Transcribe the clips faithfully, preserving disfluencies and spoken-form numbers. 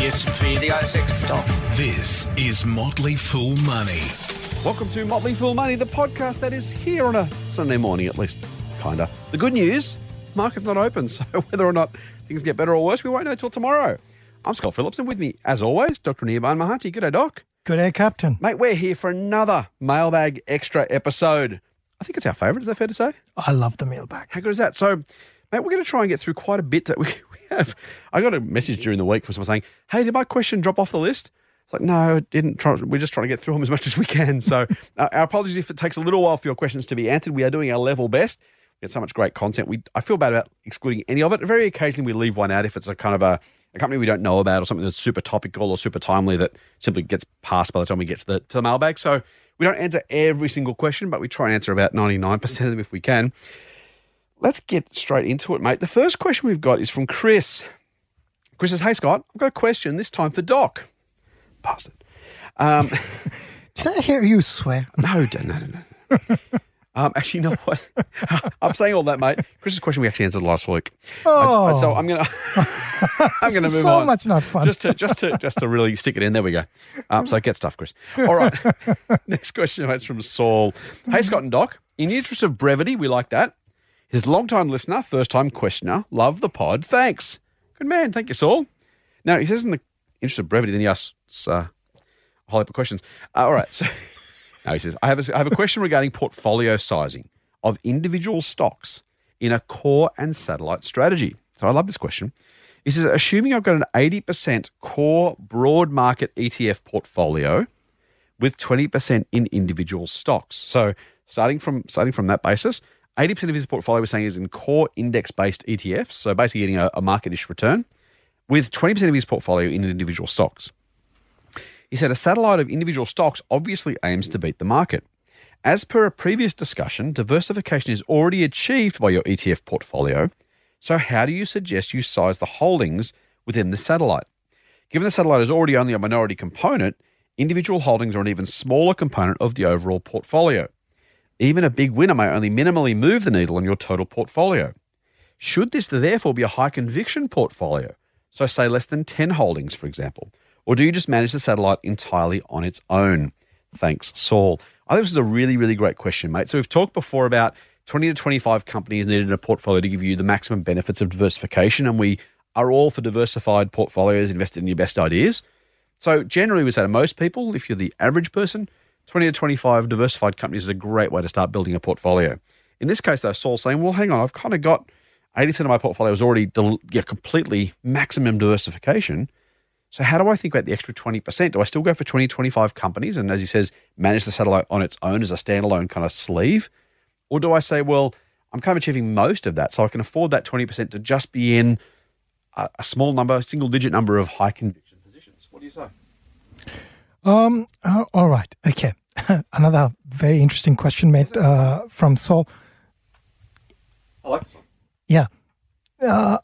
the S and P, the A S X stocks. This is Motley Fool Money. Welcome to Motley Fool Money, the podcast that is here on a Sunday morning, at least, kinda. The good news, market's not open, so whether or not things get better or worse, we won't know till tomorrow. I'm Scott Phillips, and with me, as always, Doctor Nirban Mahanti. G'day, Doc. Good day, Captain. Mate, we're here for another Mailbag Extra episode. I think it's our favourite, is that fair to say? I love the mailbag. How good is that? So, mate, we're going to try and get through quite a bit that we, we have. I got a message during the week from someone saying, hey, did my question drop off the list? It's like, no, it didn't. Try, we're just trying to get through them as much as we can. So uh, our apologies if it takes a little while for your questions to be answered. We are doing our level best. We get so much great content. We I feel bad about excluding any of it. Very occasionally we leave one out if it's a kind of a, a company we don't know about or something that's super topical or super timely that simply gets passed by the time we get to the, to the mailbag. So we don't answer every single question, but we try and answer about ninety-nine percent of them if we can. Let's get straight into it, mate. The first question we've got is from Chris. Chris says, hey, Scott, I've got a question this time for Doc. Bastard. Um, Did I hear you swear? no, no, no, no. no. um, actually, you know what? I'm saying all that, mate. Chris's question we actually answered last week. Oh. I, I, so I'm gonna, I'm gonna move so on. So much not fun. Just to, just to, just to really stick it in. There we go. Um, so get stuff, Chris. All right. Next question, mate, is from Saul. Hey, Scott and Doc. In the interest of brevity, we like that. His long-time listener, first-time questioner. Love the pod. Thanks. Good man. Thank you, Saul. Now, he says in the interest of brevity, then he asks uh, a whole heap of questions. Uh, all right. So, no, he says, I have, a, I have a question regarding portfolio sizing of individual stocks in a core and satellite strategy. So I love this question. He says, assuming I've got an eighty percent core broad market E T F portfolio with twenty percent in individual stocks. So starting from starting from that basis, eighty percent of his portfolio we're saying is in core index-based E T Fs, so basically getting a, a market-ish return, with twenty percent of his portfolio in individual stocks. He said a satellite of individual stocks obviously aims to beat the market. As per a previous discussion, diversification is already achieved by your E T F portfolio, so how do you suggest you size the holdings within the satellite? Given the satellite is already only a minority component, individual holdings are an even smaller component of the overall portfolio. Even a big winner may only minimally move the needle on your total portfolio. Should this therefore be a high conviction portfolio? So say less than ten holdings, for example. Or do you just manage the satellite entirely on its own? Thanks, Saul. I think this is a really, really great question, mate. So we've talked before about twenty to twenty-five companies needed in a portfolio to give you the maximum benefits of diversification, and we are all for diversified portfolios invested in your best ideas. So generally we say to most people, if you're the average person, twenty to twenty-five diversified companies is a great way to start building a portfolio. In this case, though, Saul's saying, well, hang on, I've kind of got eighty percent of my portfolio is already del- yeah, completely maximum diversification. So how do I think about the extra twenty percent? Do I still go for twenty, twenty-five companies and, as he says, manage the satellite on its own as a standalone kind of sleeve? Or do I say, well, I'm kind of achieving most of that, so I can afford that twenty percent to just be in a, a small number, single-digit number of high-conviction positions? What do you say? Um. Uh, all right. Okay. Another very interesting question, mate, uh, from Saul. I like this one. Yeah. Uh,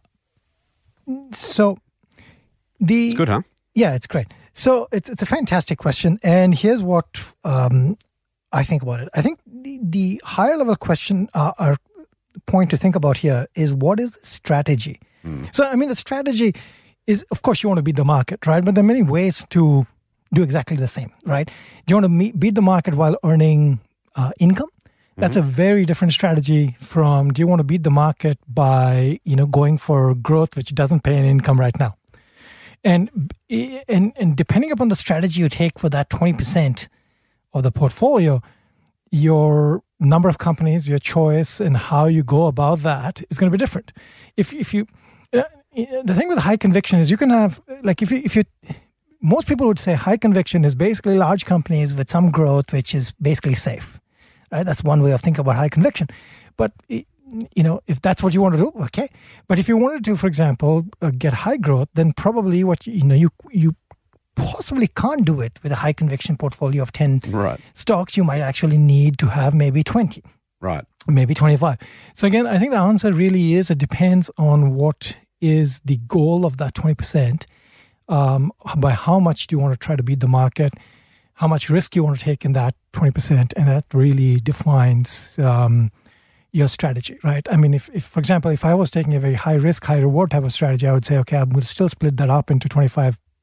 so the It's good, huh? Yeah, it's great. So it's it's a fantastic question, and here's what um, I think about it. I think the, the higher level question, uh, or point to think about here is what is the strategy? Mm. So I mean, the strategy is, of course, you want to beat the market, right? But there are many ways to do exactly the same, right? Do you want to meet, beat the market while earning uh, income? That's mm-hmm. a very different strategy from, do you want to beat the market by, you know, going for growth which doesn't pay an income right now? And and and depending upon the strategy you take for that twenty percent of the portfolio, your number of companies, your choice, and how you go about that is going to be different. If if you, uh, the thing with high conviction is you can have, like if you if you, most people would say high conviction is basically large companies with some growth, which is basically safe. Right? That's one way of thinking about high conviction. But you know, if that's what you want to do, okay. But if you wanted to, for example, uh, get high growth, then probably what you, you know you you possibly can't do it with a high conviction portfolio of ten right. stocks. You might actually need to have maybe twenty, right? Maybe twenty-five. So again, I think the answer really is it depends on what is the goal of that twenty percent. Um, by how much do you want to try to beat the market? How much risk you want to take in that twenty percent, and that really defines um, your strategy, right? I mean, if, if, for example, if I was taking a very high risk, high reward type of strategy, I would say, okay, I'm going to still split that up into twenty-five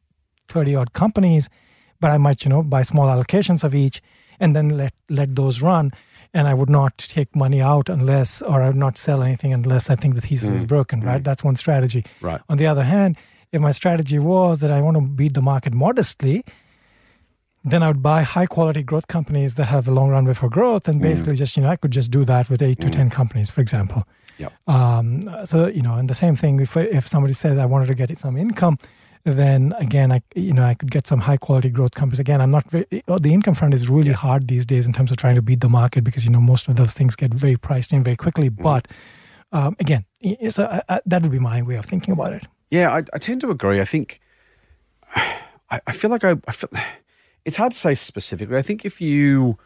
thirty odd companies, but I might, you know, buy small allocations of each and then let, let those run. And I would not take money out unless, or I would not sell anything unless I think the thesis mm. is broken, right? Mm. That's one strategy. Right. On the other hand, if my strategy was that I want to beat the market modestly, then I would buy high quality growth companies that have a long runway for growth, and basically mm. just, you know, I could just do that with eight mm. to ten companies, for example. Yep. Um, so, you know, and the same thing, if if somebody says I wanted to get some income, then again, I you know, I could get some high quality growth companies. Again, I'm not very, the income front is really yeah. hard these days in terms of trying to beat the market because, you know, most of those things get very priced in very quickly. Mm. But um, again, so I, I, that would be my way of thinking about it. Yeah, I, I tend to agree. I think, I, I feel like I, I feel, it's hard to say specifically. I think if you,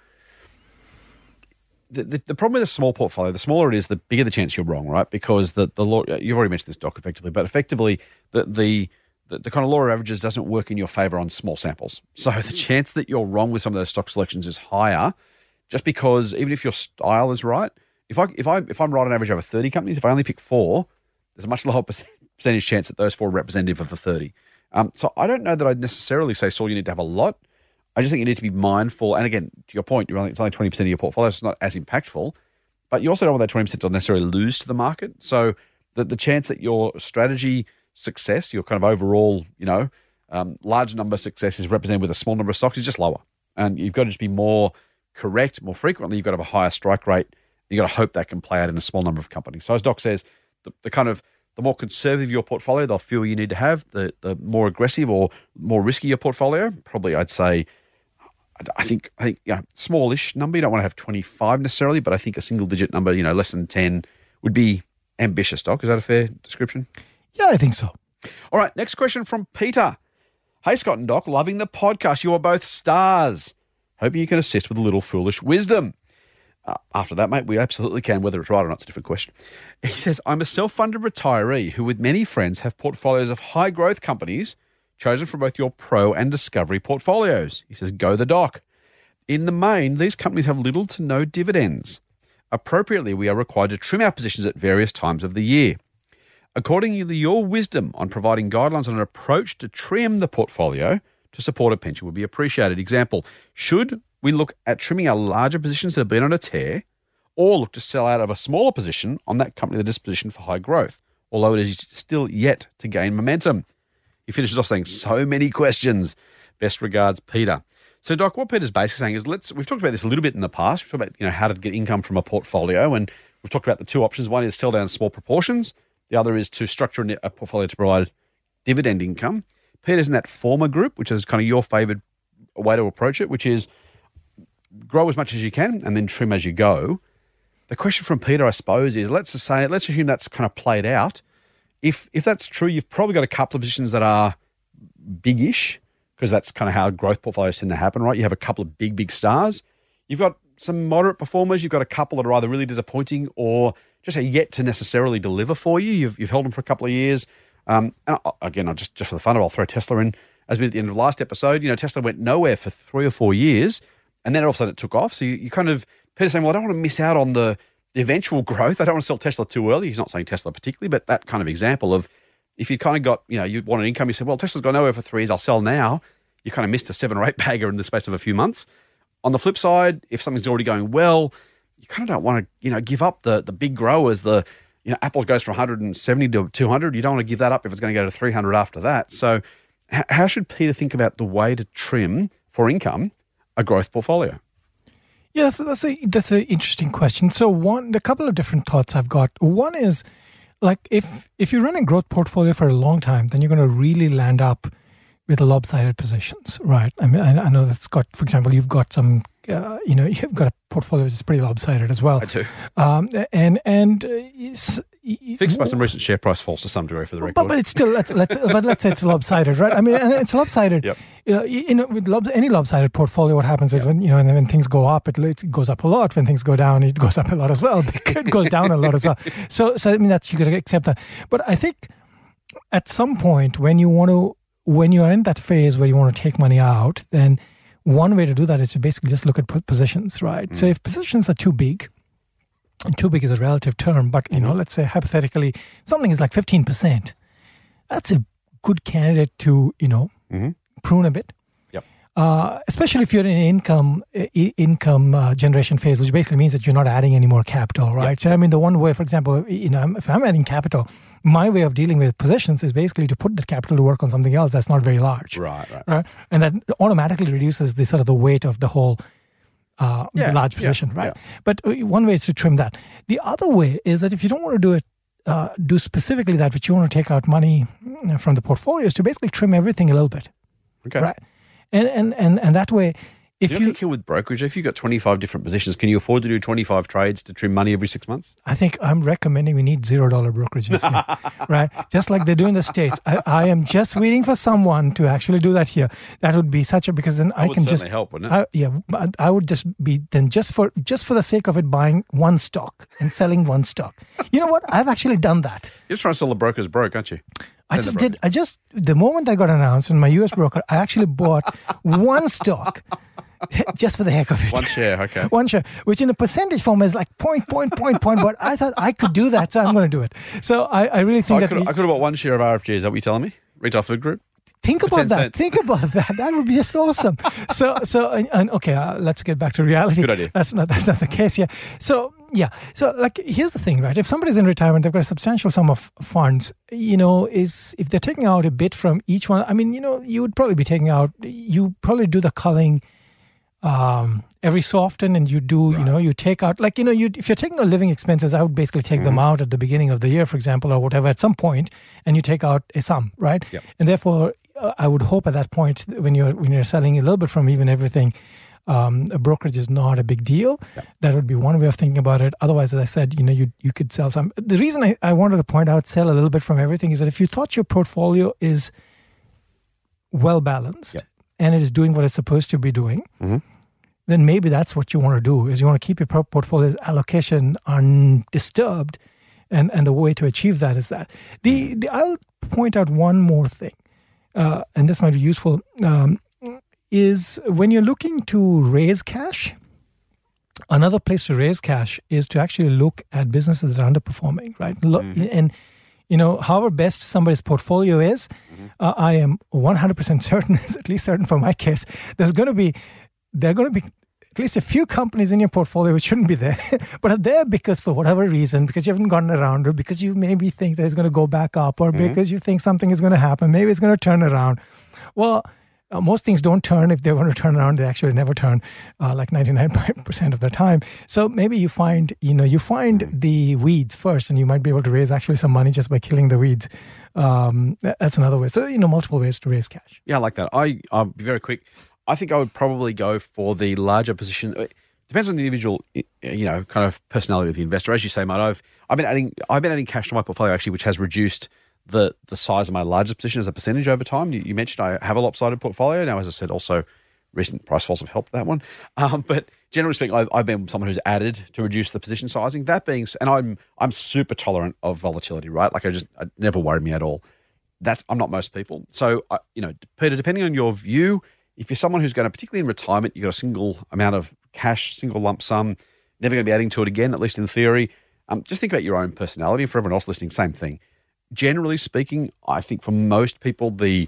the, the, the problem with a small portfolio, the smaller it is, the bigger the chance you're wrong, right? Because the, the law, you've already mentioned this, Doc, effectively, but effectively the, the, the, the kind of law of averages doesn't work in your favor on small samples. So the chance that you're wrong with some of those stock selections is higher just because even if your style is right, if, I, if, I, if I'm right on average over thirty companies, if I only pick four, there's a much lower percentage chance that those four are representative of the thirty. Um, so I don't know that I'd necessarily say, Saul, you need to have a lot. I just think you need to be mindful. And again, to your point, you're only, it's only twenty percent of your portfolio, so it's not as impactful. But you also don't want that twenty percent to necessarily lose to the market. So the, the chance that your strategy success, your kind of overall, you know, um, large number success is represented with a small number of stocks is just lower. And you've got to just be more correct more frequently. You've got to have a higher strike rate. You've got to hope that can play out in a small number of companies. So as Doc says, the, the kind of the more conservative your portfolio, they'll feel you need to have. The the more aggressive or more risky your portfolio, probably I'd say, I think I think yeah, smallish number. You don't want to have twenty-five necessarily, but I think a single digit number, you know, less than ten would be ambitious, Doc. Is that a fair description? Yeah, I think so. All right, next question from Peter. Hey, Scott and Doc, loving the podcast. You are both stars. Hoping you can assist with a little foolish wisdom. Uh, after that, mate, we absolutely can. Whether it's right or not, it's a different question. He says, I'm a self-funded retiree who with many friends have portfolios of high-growth companies chosen from both your Pro and Discovery portfolios. He says, go the Doc. In the main, these companies have little to no dividends. Appropriately, we are required to trim our positions at various times of the year. Accordingly, your wisdom on providing guidelines on an approach to trim the portfolio to support a pension would be appreciated. Example, should we look at trimming our larger positions that have been on a tear or look to sell out of a smaller position on that company that is positioned for high growth, although it is still yet to gain momentum? He finishes off saying, so many questions. Best regards, Peter. So, Doc, what Peter's basically saying is, let's. We've talked about this a little bit in the past. We've talked about, you know, how to get income from a portfolio, and we've talked about the two options. One is sell down small proportions. The other is to structure a portfolio to provide dividend income. Peter's in that former group, which is kind of your favoured way to approach it, which is grow as much as you can and then trim as you go. The question from Peter, I suppose, is let's just say, let's assume that's kind of played out. If if that's true, you've probably got a couple of positions that are big-ish, because that's kind of how growth portfolios tend to happen, right? You have a couple of big, big stars. You've got some moderate performers. You've got a couple that are either really disappointing or just are yet to necessarily deliver for you. You've you've held them for a couple of years. Um, and again, I'll just, just for the fun of it, I'll throw Tesla in. As we did at the end of the last episode, you know, Tesla went nowhere for three or four years, and then all of a sudden it took off. So you, you kind of, Peter's saying, well, I don't want to miss out on the, the eventual growth. I don't want to sell Tesla too early. He's not saying Tesla particularly, but that kind of example of if you kind of got, you know, you want an income, you said, well, Tesla's gone nowhere for three years, I'll sell now. You kind of missed a seven or eight bagger in the space of a few months. On the flip side, if something's already going well, you kind of don't want to, you know, give up the the big growers. The, you know, Apple goes from one hundred seventy to two hundred. You don't want to give that up if it's going to go to three hundred after that. So h- how should Peter think about the way to trim for income a growth portfolio? Yeah, that's that's a that's an interesting question. So one, a couple of different thoughts I've got. One is like if if you run a growth portfolio for a long time, then you're going to really land up with lopsided positions, right? I mean, I, I know that's got, for example, you've got some, uh, you know, you've got a portfolio that's pretty lopsided as well. I do. Um, and and uh, it's, fixed by some recent share price falls to some degree for the record. But, but it's still, let's, let's, but let's say it's lopsided, right? I mean, and it's lopsided. Yep. You know, you know, with lob, any lopsided portfolio, what happens is yep. when, you know, and when things go up, it, it goes up a lot. When things go down, it goes up a lot as well. It goes down a lot as well. So, so I mean, that's, you got to accept that. But I think at some point when you want to, when you are in that phase where you want to take money out, then one way to do that is to basically just look at positions, right? Mm. So if positions are too big, and too big is a relative term, but, you mm-hmm. know, let's say hypothetically something is like fifteen percent, that's a good candidate to, you know, mm-hmm. prune a bit. Yep. Uh, especially if you're in an income I- income uh, generation phase, which basically means that you're not adding any more capital, right? Yep. So I mean, the one way, for example, you know, if I'm adding capital, my way of dealing with positions is basically to put the capital to work on something else that's not very large, Right, right. right? And that automatically reduces the sort of the weight of the whole uh, Yeah, the large yeah, position, right? yeah. But one way is to trim that. The other way is that if you don't want to do it, uh, do specifically that, but you want to take out money from the portfolio, is to basically trim everything a little bit, Okay. right? And and and and that way, if Do you you, think here with brokerage, if you've got twenty-five different positions, can you afford to do twenty-five trades to trim money every six months? I think I'm recommending we need zero dollar brokerages here, right? Just like they do in the States. I, I am just waiting for someone to actually do that here. That would be such a, because then I would can certainly just help, wouldn't it? I, yeah, I, I would just be then just for just for the sake of it, buying one stock and selling one stock. You know what? I've actually done that. You're just trying to sell the brokers broke, aren't you? I Send just the did. I just the moment I got announced in my U S broker, I actually bought one stock. Just for the heck of it. One share, okay. One share, which in a percentage form is like point, point, point, point. But I thought I could do that, so I'm going to do it. So I, I really So think I that could, we, I could have bought one share of R F G. Is that what you're telling me? Retail Food Group? think for about ten that. cents. Think about that. That would be just awesome. so, so, and, and okay, uh, let's get back to reality. Good idea. That's not that's not the case. Yeah. So, yeah. So, like, here's the thing, right? If somebody's in retirement, they've got a substantial sum of funds. You know, is if they're taking out a bit from each one. I mean, you know, you would probably be taking out. You probably do the culling. Um, every so often, and you do, right. you know, you take out, like, you know, you if you're taking out living expenses, I would basically take mm-hmm. them out at the beginning of the year, for example, or whatever, at some point, and you take out a sum, right? Yep. And therefore, uh, I would hope at that point, when you're when you're selling a little bit from even everything, um, a brokerage is not a big deal. Yep. That would be one way of thinking about it. Otherwise, as I said, you know, you you could sell some. The reason I, I wanted to point out sell a little bit from everything is that if you thought your portfolio is well balanced yep. and it is doing what it's supposed to be doing, mm-hmm. then maybe that's what you want to do, is you want to keep your portfolio's allocation undisturbed. And, and the way to achieve that is that. The, the I'll point out one more thing, uh, and this might be useful, um, is when you're looking to raise cash, another place to raise cash is to actually look at businesses that are underperforming, right? Mm-hmm. And, you know, however best somebody's portfolio is, mm-hmm. uh, I am one hundred percent certain, at least certain for my case, there's going to be, there are going to be at least a few companies in your portfolio which shouldn't be there, but are there because for whatever reason, because you haven't gotten around, or because you maybe think that it's going to go back up, or mm-hmm. because you think something is going to happen, maybe it's going to turn around. Well, uh, most things don't turn. If they're going to turn around, they actually never turn, uh, like ninety-nine percent of the time. So maybe you find, you know, you find mm-hmm. the weeds first, and you might be able to raise actually some money just by killing the weeds. Um, that's another way. So, you know, multiple ways to raise cash. Yeah, I like that. I, I'll be very quick. I think I would probably go for the larger position. It depends on the individual, you know, kind of personality of the investor. As you say, mate, I've I've been adding I've been adding cash to my portfolio actually, which has reduced the the size of my largest position as a percentage over time. You, you mentioned I have a lopsided portfolio now. As I said, also recent price falls have helped that one. Um, but generally speaking, I've, I've been someone who's added to reduce the position sizing. That being, and I'm I'm super tolerant of volatility, right? Like I just it never worried me at all. That's I'm not most people. So I, you know, Peter, depending on your view. If you're someone who's going to, particularly in retirement, you've got a single amount of cash, single lump sum, never going to be adding to it again, at least in theory, um, just think about your own personality. And for everyone else listening, same thing. Generally speaking, I think for most people, the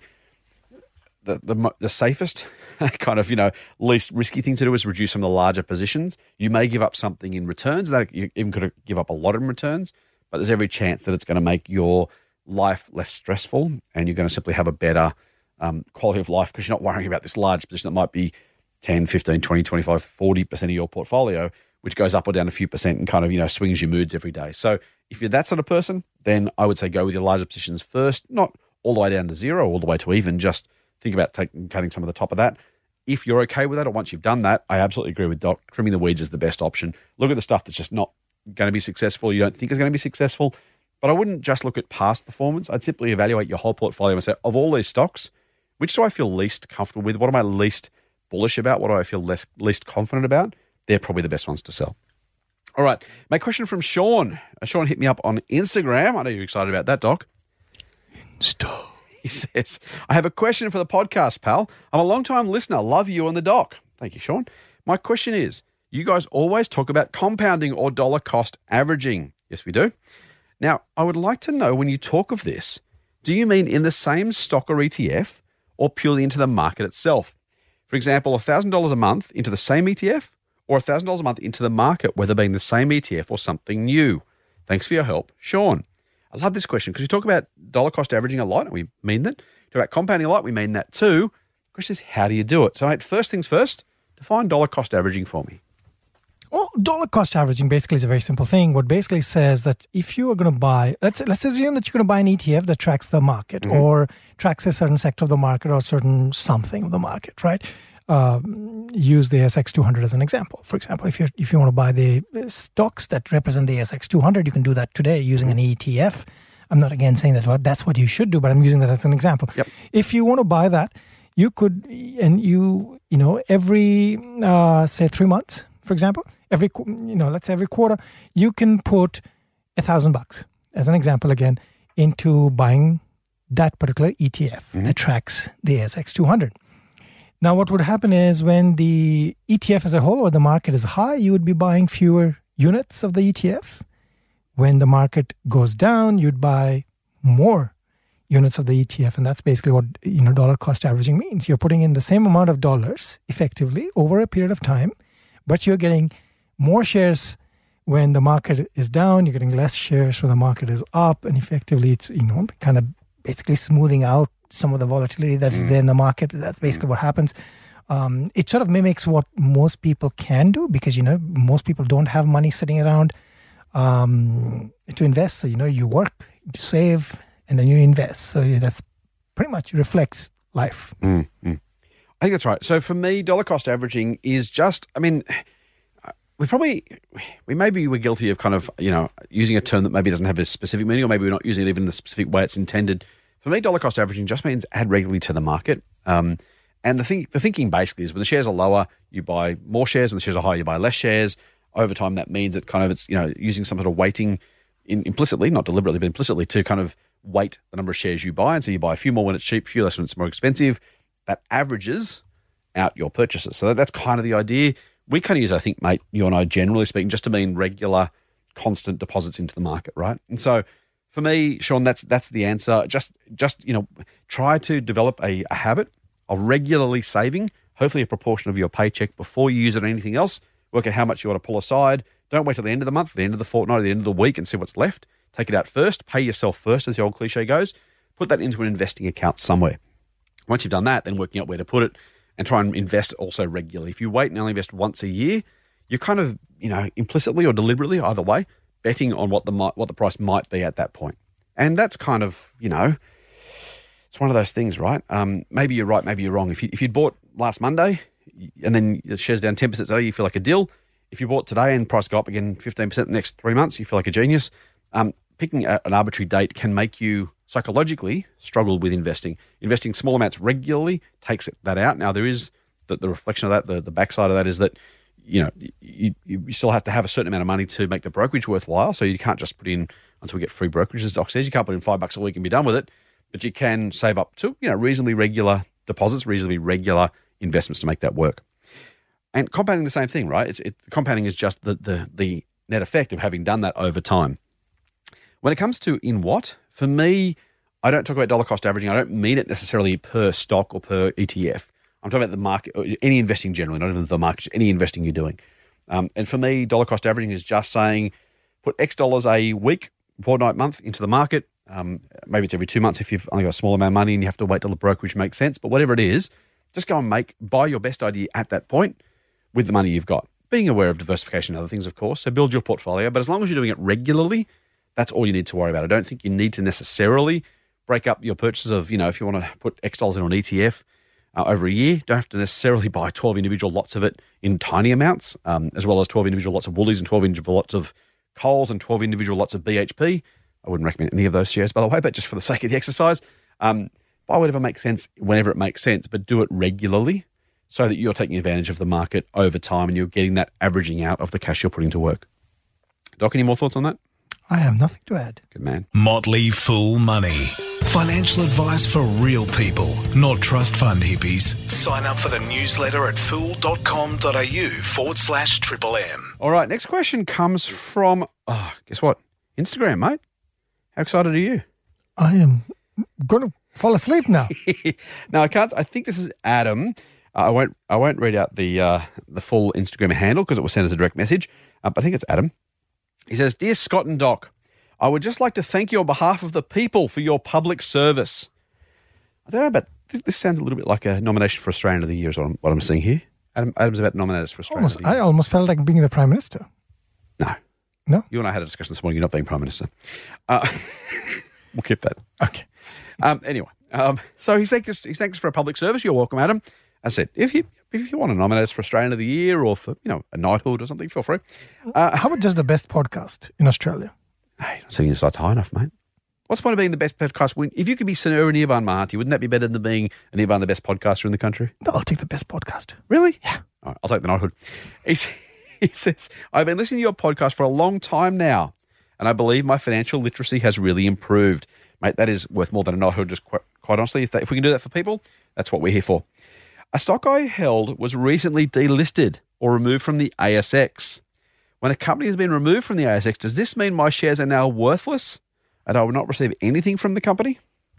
the the, the safest, kind of, you know, least risky thing to do is reduce some of the larger positions. You may give up something in returns. That you even could give up a lot in returns, but there's every chance that it's going to make your life less stressful, and you're going to simply have a better Um, quality of life because you're not worrying about this large position that might be ten, fifteen, twenty, twenty-five, forty percent of your portfolio, which goes up or down a few percent and kind of, you know, swings your moods every day. So if you're that sort of person, then I would say go with your larger positions first, not all the way down to zero, all the way to even, just think about taking, cutting some of the top of that. If you're okay with that, or once you've done that, I absolutely agree with Doc. Trimming the weeds is the best option. Look at the stuff that's just not going to be successful, you don't think is going to be successful. But I wouldn't just look at past performance. I'd simply evaluate your whole portfolio and say, of all these stocks, which do I feel least comfortable with? What am I least bullish about? What do I feel less least confident about? They're probably the best ones to sell. All right. My question from Sean. Uh, Sean hit me up on Instagram. I know you're excited about that, Doc. Insta. He says, I have a question for the podcast, pal. I'm a long-time listener. Love you and the Doc. Thank you, Sean. My question is, you guys always talk about compounding or dollar cost averaging. Yes, we do. Now, I would like to know, when you talk of this, do you mean in the same stock or E T F, or purely into the market itself? For example, one thousand dollars a month into the same E T F or one thousand dollars a month into the market, whether being the same E T F or something new? Thanks for your help, Sean. I love this question because we talk about dollar cost averaging a lot, and we mean that. Talk about compounding a lot, we mean that too. The question is, how do you do it? So, mate, first things first, define dollar cost averaging for me. Well, dollar cost averaging basically is a very simple thing. What basically says that if you are going to buy, let's let's assume that you're going to buy an E T F that tracks the market mm-hmm. or tracks a certain sector of the market or certain something of the market, right? Um, use the A S X two hundred as an example. For example, if you if you want to buy the stocks that represent the A S X two hundred, you can do that today using an E T F. I'm not again saying that well, that's what you should do, but I'm using that as an example. Yep. If you want to buy that, you could, and you you know every uh, say three months. For example, every you know, let's say every quarter, you can put a thousand bucks as an example again into buying that particular E T F mm-hmm. that tracks the A S X two hundred. Now, what would happen is when the E T F as a whole or the market is high, you would be buying fewer units of the E T F. When the market goes down, you'd buy more units of the E T F, and that's basically what you know dollar cost averaging means. You're putting in the same amount of dollars effectively over a period of time. But you're getting more shares when the market is down. You're getting less shares when the market is up. And effectively, it's, you know, kind of basically smoothing out some of the volatility that is there in the market. That's basically what happens. Um, it sort of mimics what most people can do because, you know, most people don't have money sitting around um, to invest. So, you know, you work, you save, and then you invest. So yeah, that's pretty much reflects life. Mm-hmm. I think that's right. So for me, dollar cost averaging is just, I mean, we probably, we maybe we're guilty of kind of, you know, using a term that maybe doesn't have a specific meaning, or maybe we're not using it even in the specific way it's intended. For me, dollar cost averaging just means add regularly to the market. Um, and the thing, the thinking basically is when the shares are lower, you buy more shares. When the shares are higher, you buy less shares. Over time, that means that kind of it's, you know, using some sort of weighting in, implicitly, not deliberately, but implicitly to kind of weight the number of shares you buy. And so you buy a few more when it's cheap, a few less when it's more expensive. That averages out your purchases. So that, that's kind of the idea. We kind of use, I think, mate, you and I, generally speaking, just to mean regular, constant deposits into the market, right? And so for me, Sean, that's that's the answer. Just, just you know, try to develop a, a habit of regularly saving, hopefully a proportion of your paycheck before you use it on anything else. Work out how much you want to pull aside. Don't wait till the end of the month, the end of the fortnight, or the end of the week and see what's left. Take it out first. Pay yourself first, as the old cliche goes. Put that into an investing account somewhere. Once you've done that, then working out where to put it and try and invest also regularly. If you wait and only invest once a year, you're kind of, you know, implicitly or deliberately, either way, betting on what the what the price might be at that point. And that's kind of, you know, it's one of those things, right? Um, maybe you're right, maybe you're wrong. If you if you'd bought last Monday and then the shares down ten percent today, you feel like a deal. If you bought today and price go up again fifteen percent the next three months, you feel like a genius. Um, picking a, an arbitrary date can make you psychologically struggle with investing. Investing small amounts regularly takes that out. Now, there is the, the reflection of that, the, the backside of that is that, you know, you, you still have to have a certain amount of money to make the brokerage worthwhile. So you can't just put in, until we get free brokerage, as Doc says, you can't put in five bucks a week and be done with it. But you can save up to, you know, reasonably regular deposits, reasonably regular investments to make that work. And compounding the same thing, right? It's it, compounding is just the, the the net effect of having done that over time. When it comes to in what, for me, I don't talk about dollar cost averaging. I don't mean it necessarily per stock or per E T F. I'm talking about the market, any investing generally, not even the market, any investing you're doing. Um, and for me, dollar cost averaging is just saying put X dollars a week, fortnight, month into the market. Um, maybe it's every two months if you've only got a small amount of money and you have to wait till the brokerage makes sense. But whatever it is, just go and make buy your best idea at that point with the money you've got. Being aware of diversification and other things, of course. So build your portfolio. But as long as you're doing it regularly, that's all you need to worry about. I don't think you need to necessarily break up your purchases of, you know, if you want to put X dollars in an E T F uh, over a year, don't have to necessarily buy twelve individual lots of it in tiny amounts, um, as well as twelve individual lots of Woolies and twelve individual lots of Coles and twelve individual lots of B H P. I wouldn't recommend any of those shares, by the way, but just for the sake of the exercise, um, buy whatever makes sense whenever it makes sense, but do it regularly so that you're taking advantage of the market over time and you're getting that averaging out of the cash you're putting to work. Doc, any more thoughts on that? I have nothing to add. Good man. Motley Fool Money. Financial advice for real people, not trust fund hippies. Sign up for the newsletter at fool.com.au forward slash triple M. All right, next question comes from, oh, guess what? Instagram, mate. How excited are you? I am going to Fall asleep now. No, I can't. I think this is Adam. Uh, I won't. I won't read out the uh, the full Instagram handle because it was sent as a direct message. Uh, but I think it's Adam. He says, "Dear Scott and Doc, I would just like to thank you on behalf of the people for your public service." I don't know, but this sounds a little bit like a nomination for Australian of the Year is what I'm, what I'm seeing here. Adam, Adam's about to nominate us for Australian Almost, of the Year. I almost felt like being the Prime Minister. No. No? You and I had a discussion this morning. You're not being Prime Minister. Uh, we'll keep that. Okay. Um, anyway, um, so he's thanked us. He's thanked us for a public service. You're welcome, Adam. I said, if you if you want to nominate us for Australian of the Year or for you know a knighthood or something, feel free. Uh, How about just the best podcast in Australia? hey, not setting your sights high enough, mate. What's the point of being the best podcast? When, if you could be Sir Nirban Mahanti, wouldn't that be better than being a Nirban, the best podcaster in the country? No, I'll take the best podcast. Really? Yeah. All right, I'll take the knighthood. He, he says, I've been listening to your podcast for a long time now, and I believe my financial literacy has really improved. Mate, that is worth more than a knighthood, just quite, quite honestly. If, that, if we can do that for people, that's what we're here for. A stock I held was recently delisted or removed from the A S X. When a company has been removed from the A S X, does this mean my shares are now worthless and I will not receive anything from the company?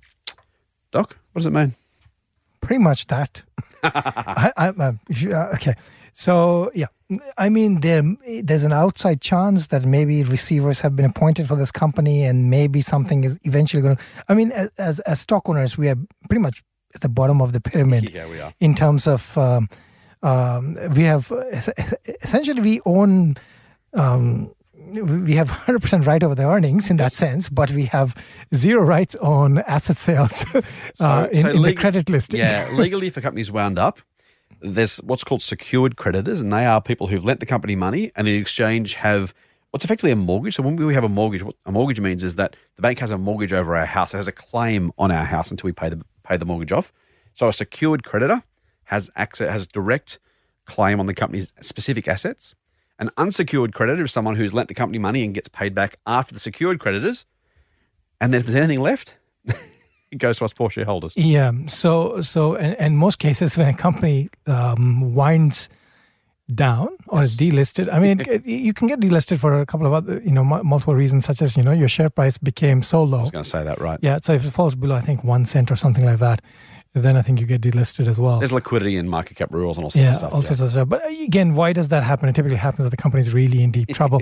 Doc, what does it mean? Pretty much that. I, I, uh, if you- uh, okay. So, yeah. I mean, there there's an outside chance that maybe receivers have been appointed for this company and maybe something is eventually going to... I mean, as, as, as stock owners, we are pretty much at the bottom of the pyramid. Yeah, we are. In terms of... Um, um, we have... Essentially, we own... Um, we have one hundred percent right over the earnings in that Yes. sense, but we have zero rights on asset sales uh, So- in, so in the leg- credit listing. Yeah, legally, if a company's wound up, there's what's called secured creditors, and they are people who've lent the company money and in exchange have what's effectively a mortgage. So when we have a mortgage, what a mortgage means is that the bank has a mortgage over our house. It has a claim on our house until we pay the pay the mortgage off. So a secured creditor has access, has direct claim on the company's specific assets. An unsecured creditor is someone who's lent the company money and gets paid back after the secured creditors. And then if there's anything left, it goes to us poor shareholders. Yeah. So, so, and, and most cases when a company um, winds down or is delisted, I mean, it- you can get delisted for a couple of other, you know, mu- multiple reasons, such as, you know, your share price became so I low. was going to say that, right? Yeah. So if it falls below, I think one cent or something like that, then I think you get delisted as well. There's liquidity and market cap rules and all sorts Yeah, of stuff. all sorts of stuff. But again, why does that happen? It typically happens that the company is really in deep trouble.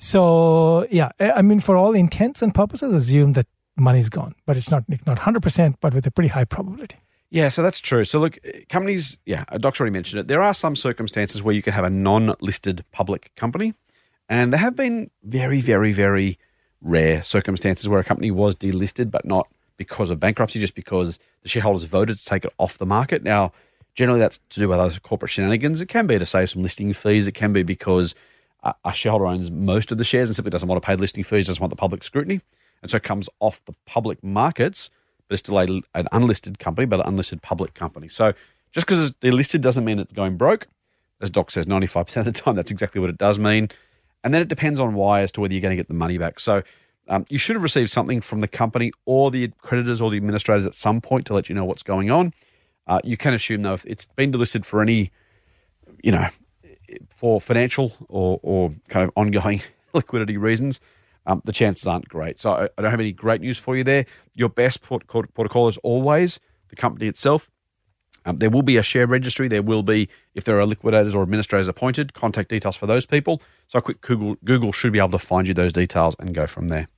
So, yeah, I I mean, for all intents and purposes, assume that money's gone. But it's not not one hundred percent, but with a pretty high probability. Yeah, so that's true. So look, companies, yeah, Doc's already mentioned it. There are some circumstances where you can have a non-listed public company, and there have been very, very, very rare circumstances where a company was delisted, but not because of bankruptcy, just because the shareholders voted to take it off the market. Now, generally that's to do with other corporate shenanigans. It can be to save some listing fees. It can be because a, a shareholder owns most of the shares and simply doesn't want to pay listing fees, doesn't want the public scrutiny, and so it comes off the public markets, but it's still a, an unlisted company, but an unlisted public company. So just because it's delisted doesn't mean it's going broke. As Doc says, ninety-five percent of the time, that's exactly what it does mean. And then it depends on why as to whether you're going to get the money back. So um, you should have received something from the company or the creditors or the administrators at some point to let you know what's going on. Uh, you can assume, though, if it's been delisted for any, you know, for financial or, or kind of ongoing liquidity reasons, um, the chances aren't great. So I, I don't have any great news for you there. Your best port- port- protocol is always the company itself. Um, there will be a share registry. There will be, if there are liquidators or administrators appointed, contact details for those people. So a quick Google, Google should be able to find you those details and go from there.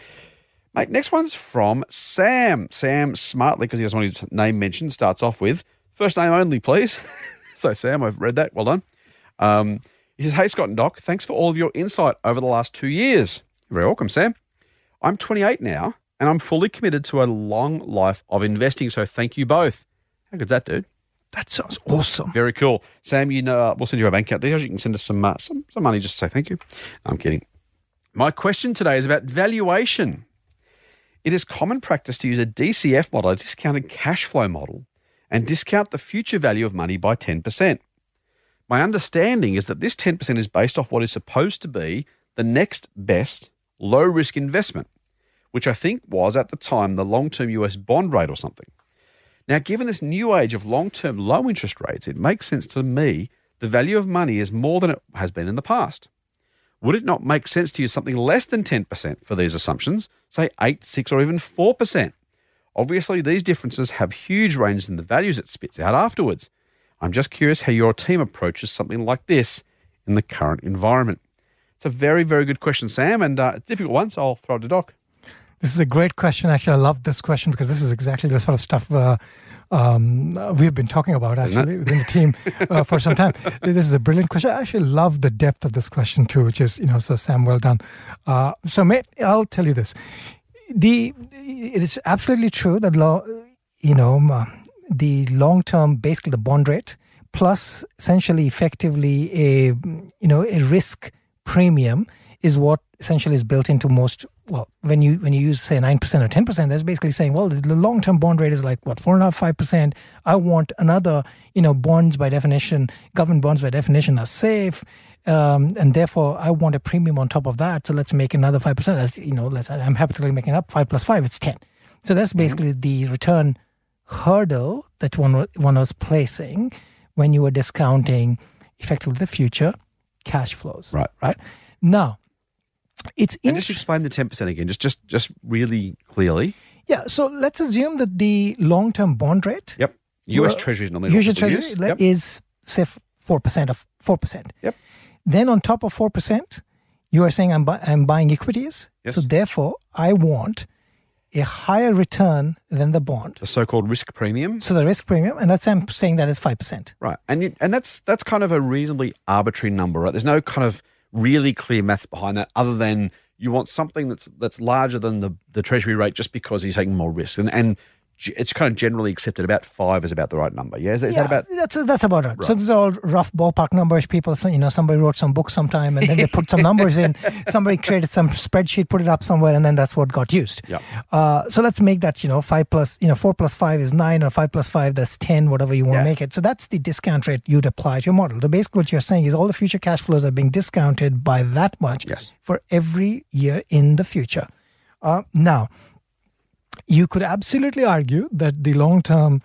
Mate, next one's from Sam. Sam Smartly, because he doesn't want his name mentioned, starts off with, first name only, please. So Sam, I've read that. Well done. Um, he says, hey, Scott and Doc, thanks for all of your insight over the last two years. You're very welcome, Sam. I'm twenty-eight now, and I'm fully committed to a long life of investing, so thank you both. How good's that, dude? That sounds awesome. Very cool. Sam, you know, uh, we'll send you our bank account details. You can send us some, uh, some, some money just to say thank you. I'm kidding. My question today is about valuation. It is common practice to use a D C F model, a discounted cash flow model, and discount the future value of money by ten percent. My understanding is that this ten percent is based off what is supposed to be the next best low-risk investment, which I think was at the time the long-term U S bond rate or something. Now, given this new age of long-term low interest rates, it makes sense to me the value of money is more than it has been in the past. Would it not make sense to use something less than ten percent for these assumptions, say eight, six, or even four percent? Obviously, these differences have huge ranges in the values it spits out afterwards. I'm just curious how your team approaches something like this in the current environment. It's a very, very good question, Sam, and uh, a difficult one, so I'll throw it to Doc. This is a great question. Actually, I love this question because this is exactly the sort of stuff uh, um, we've been talking about actually within the team uh, for some time. This is a brilliant question. I actually love the depth of this question too, which is, you know, so Sam, well done. Uh, so, mate, I'll tell you this. The it is absolutely true that, law, you know, uh, the long-term, basically the bond rate, plus essentially effectively a, you know, a risk premium is what essentially is built into most. Well, when you when you use, say, nine percent or ten percent, that's basically saying, well, the long-term bond rate is like, what, four point five, five percent. I want another, you know, bonds by definition, government bonds by definition are safe. Um, and therefore, I want a premium on top of that. So let's make another five percent. That's, you know, let's, I'm happy to make it up. five plus five, it's ten. So that's basically mm-hmm. the return hurdle that one, one was placing when you were discounting effectively the future cash flows. Right. Right. Now, it's and just explain the ten percent again, just just just really clearly. Yeah, so let's assume that the long-term bond rate. Yep. U S Treasury is normally U S Treasury yep. is say four percent of four percent. Yep. Then on top of four percent, you are saying I'm bu- I'm buying equities. Yes. So therefore, I want a higher return than the bond. The so-called risk premium. So the risk premium, and that's I'm saying that is five percent. Right, and you, and that's that's kind of a reasonably arbitrary number, right? There's no kind of really clear maths behind that, other than you want something that's that's larger than the, the Treasury rate just because he's taking more risk, and and it's kind of generally accepted about five is about the right number. Yeah, is, is yeah, that about? That's that's about right. right. So these are all rough ballpark numbers. People, you know, somebody wrote some book sometime, and then they put some numbers in. Somebody created some spreadsheet, put it up somewhere, and then that's what got used. Yeah. Uh, so let's make that, you know, five plus, you know, four plus five is nine, or five plus five that's ten, whatever you want yeah. to make it. So that's the discount rate you'd apply to your model. So basically, what you're saying is all the future cash flows are being discounted by that much yes. for every year in the future. Uh, now. You could absolutely argue that the long-term,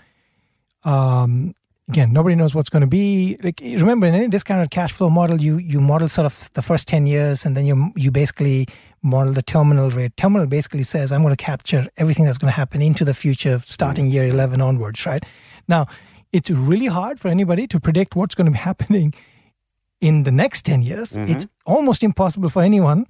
um, again, nobody knows what's going to be. Like, remember, in any discounted cash flow model, you you model sort of the first ten years, and then you you basically model the terminal rate. Terminal basically says, I'm going to capture everything that's going to happen into the future, starting year eleven onwards, right? Now, it's really hard for anybody to predict what's going to be happening in the next ten years. Mm-hmm. It's almost impossible for anyone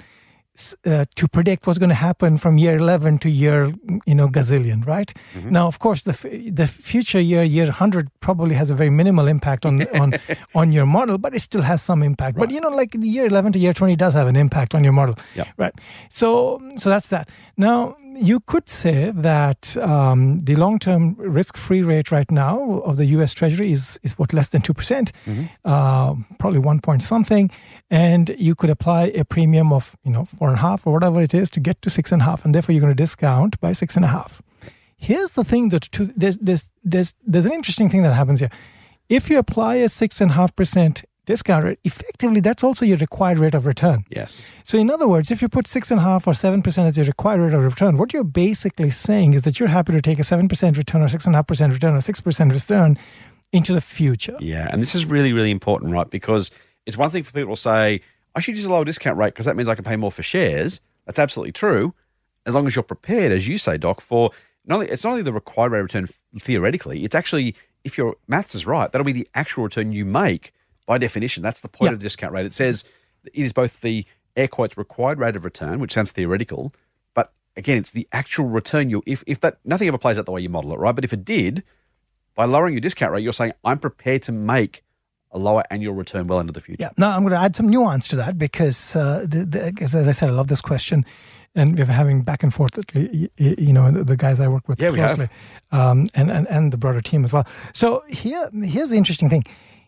Uh, to predict what's going to happen from year eleven to year, you know, gazillion, right? Mm-hmm. Now, of course, the f- the future year, year one hundred, probably has a very minimal impact on on, on your model, but it still has some impact. Right. But, you know, like the year eleven to year twenty does have an impact on your model, yep. right? So, so that's that. Now, you could say that um, the long-term risk-free rate right now of the U S Treasury is, is what, less than two percent, mm-hmm. uh, probably one point something. And you could apply a premium of, you know, four and a half or whatever it is to get to six and a half. And therefore, you're going to discount by six and a half. Here's the thing that to, there's, there's, there's, there's an interesting thing that happens here. If you apply a six and a half percent discount rate, effectively, that's also your required rate of return. Yes. So in other words, if you put six and a half or seven percent as your required rate of return, what you're basically saying is that you're happy to take a seven percent return or six and a half percent return or six percent return into the future. Yeah. And this is really, really important, right? Because it's one thing for people to say, I should use a lower discount rate because that means I can pay more for shares. That's absolutely true. As long as you're prepared, as you say, Doc, for not only, it's not only the required rate of return theoretically, it's actually, if your maths is right, that'll be the actual return you make by definition. That's the point yep. of the discount rate. It says it is both the air quotes required rate of return, which sounds theoretical, but again, it's the actual return you, if, if that, nothing ever plays out the way you model it, right? But if it did, by lowering your discount rate, you're saying, I'm prepared to make a lower annual return well into the future. Yeah. Now, I'm going to add some nuance to that because, uh, the, the, as I said, I love this question. And we're having back and forth, you know, the guys I work with yeah, closely, um, and, and, and the broader team as well. So here, here's the interesting thing.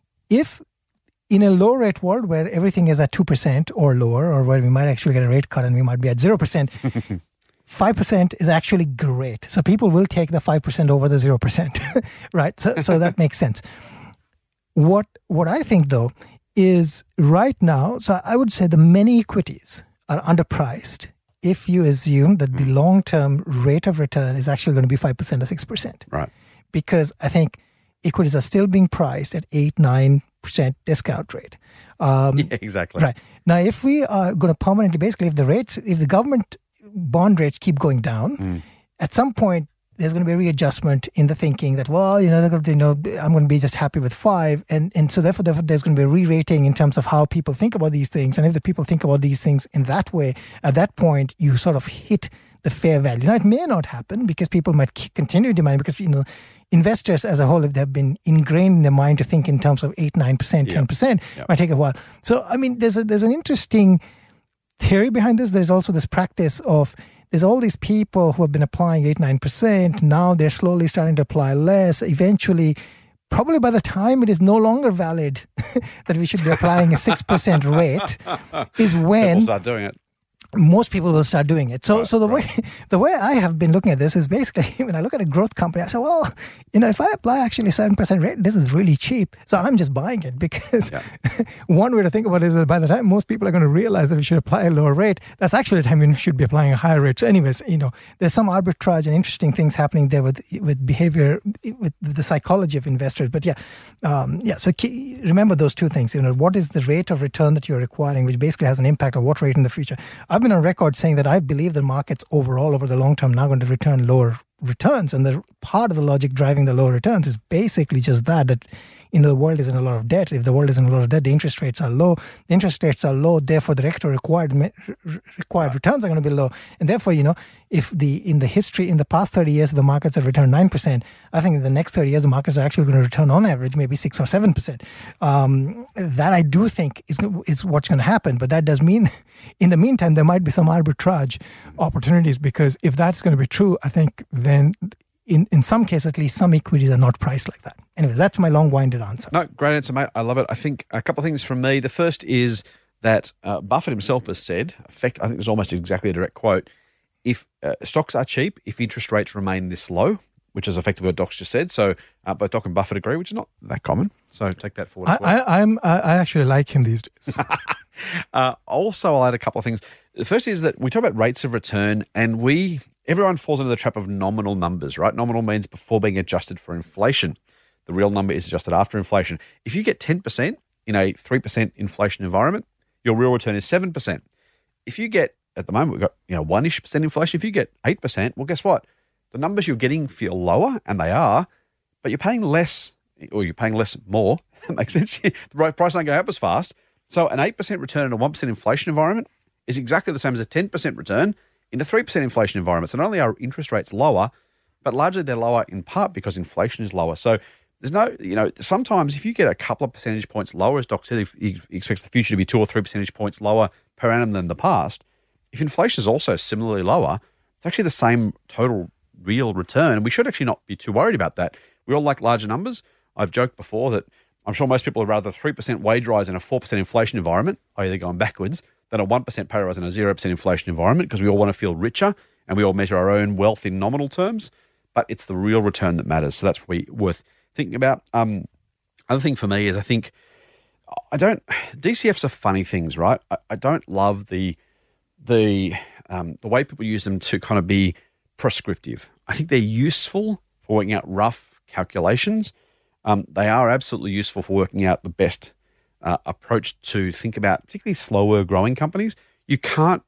If in a low rate world where everything is at two percent or lower, or where we might actually get a rate cut and we might be at zero percent, five percent is actually great. So people will take the five percent over the zero percent, right? So, so that makes sense. What what I think, though, is right now, so I would say the many equities are underpriced if you assume that the long-term rate of return is actually going to be five percent or six percent. Right. Because I think equities are still being priced at eight, nine percent discount rate. Um, yeah, exactly. Right. Now, if we are going to permanently, basically, if the rates, if the government bond rates keep going down, mm. at some point, there's going to be a readjustment in the thinking that, well, you know, you know, I'm going to be just happy with five. And, and so therefore, therefore, there's going to be a re-rating in terms of how people think about these things. And if the people think about these things in that way, at that point, you sort of hit the fair value. Now, it may not happen because people might continue demanding because, you know, investors as a whole, if they've been ingrained in their mind to think in terms of eight, nine percent, ten percent, yeah. Yeah. might take a while. So, I mean, there's a, there's an interesting theory behind this. There's also this practice of there's all these people who have been applying eight, nine percent. Now they're slowly starting to apply less. Eventually, probably by the time it is no longer valid that we should be applying a six percent rate is when people start doing it. Most people will start doing it. So, right, so the right. way the way I have been looking at this is basically when I look at a growth company, I say, well, you know, if I apply actually seven percent rate, this is really cheap. So I'm just buying it because yeah. one way to think about it is that by the time most people are going to realize that we should apply a lower rate, that's actually the time when we should be applying a higher rate. So, anyways, you know, there's some arbitrage and interesting things happening there with with behavior, with the psychology of investors. But yeah, um, yeah. So key, remember those two things. You know, what is the rate of return that you're requiring, which basically has an impact on what rate in the future. I've been on record saying that I believe the markets overall over the long term now going to return lower returns, and the part of the logic driving the lower returns is basically just that that you know the world is in a lot of debt. If the world is in a lot of debt, the interest rates are low. The interest rates are low, therefore the record required required returns are going to be low, and therefore you know if the in the history in the past thirty years the markets have returned nine percent, I think in the next thirty years the markets are actually going to return on average maybe six or seven percent. Um, that I do think is is what's going to happen, but that does mean in the meantime there might be some arbitrage opportunities, because if that's going to be true, I think then in in some cases at least some equities are not priced like that. Anyways, that's my long-winded answer. No, great answer, mate. I love it. I think a couple of things from me. The first is that uh, Buffett himself has said, effect, I think it's almost exactly a direct quote, if uh, stocks are cheap, if interest rates remain this low, which is effectively what Doc's just said. So uh, both Doc and Buffett agree, which is not that common. So take that forward. I, well. I, I'm, I actually like him these days. uh, also, I'll add a couple of things. The first is that we talk about rates of return, and we everyone falls into the trap of nominal numbers, right? Nominal means before being adjusted for inflation. The real number is adjusted after inflation. If you get ten percent in a three percent inflation environment, your real return is seven percent. If you get, at the moment, we've got you know one-ish percent inflation. If you get eight percent, well, guess what? The numbers you're getting feel lower, and they are, but you're paying less, or you're paying less more. That makes sense. The price don't go up as fast. So an eight percent return in a one percent inflation environment is exactly the same as a ten percent return in a three percent inflation environment. So not only are interest rates lower, but largely they're lower in part because inflation is lower. So there's no, you know, sometimes if you get a couple of percentage points lower, as Doc said, if he expects the future to be two or three percentage points lower per annum than the past, if inflation is also similarly lower, it's actually the same total real return. And we should actually not be too worried about that. We all like larger numbers. I've joked before that I'm sure most people would rather three percent wage rise in a four percent inflation environment, that is they're going backwards, than a one percent pay rise in a zero percent inflation environment, because we all want to feel richer and we all measure our own wealth in nominal terms, but it's the real return that matters. So that's what we worth thinking about. Um, other thing for me is I think I don't, D C Fs are funny things, right? I, I don't love the, the, um, the way people use them to kind of be prescriptive. I think they're useful for working out rough calculations. Um, they are absolutely useful for working out the best uh, approach to think about, particularly slower growing companies. You can't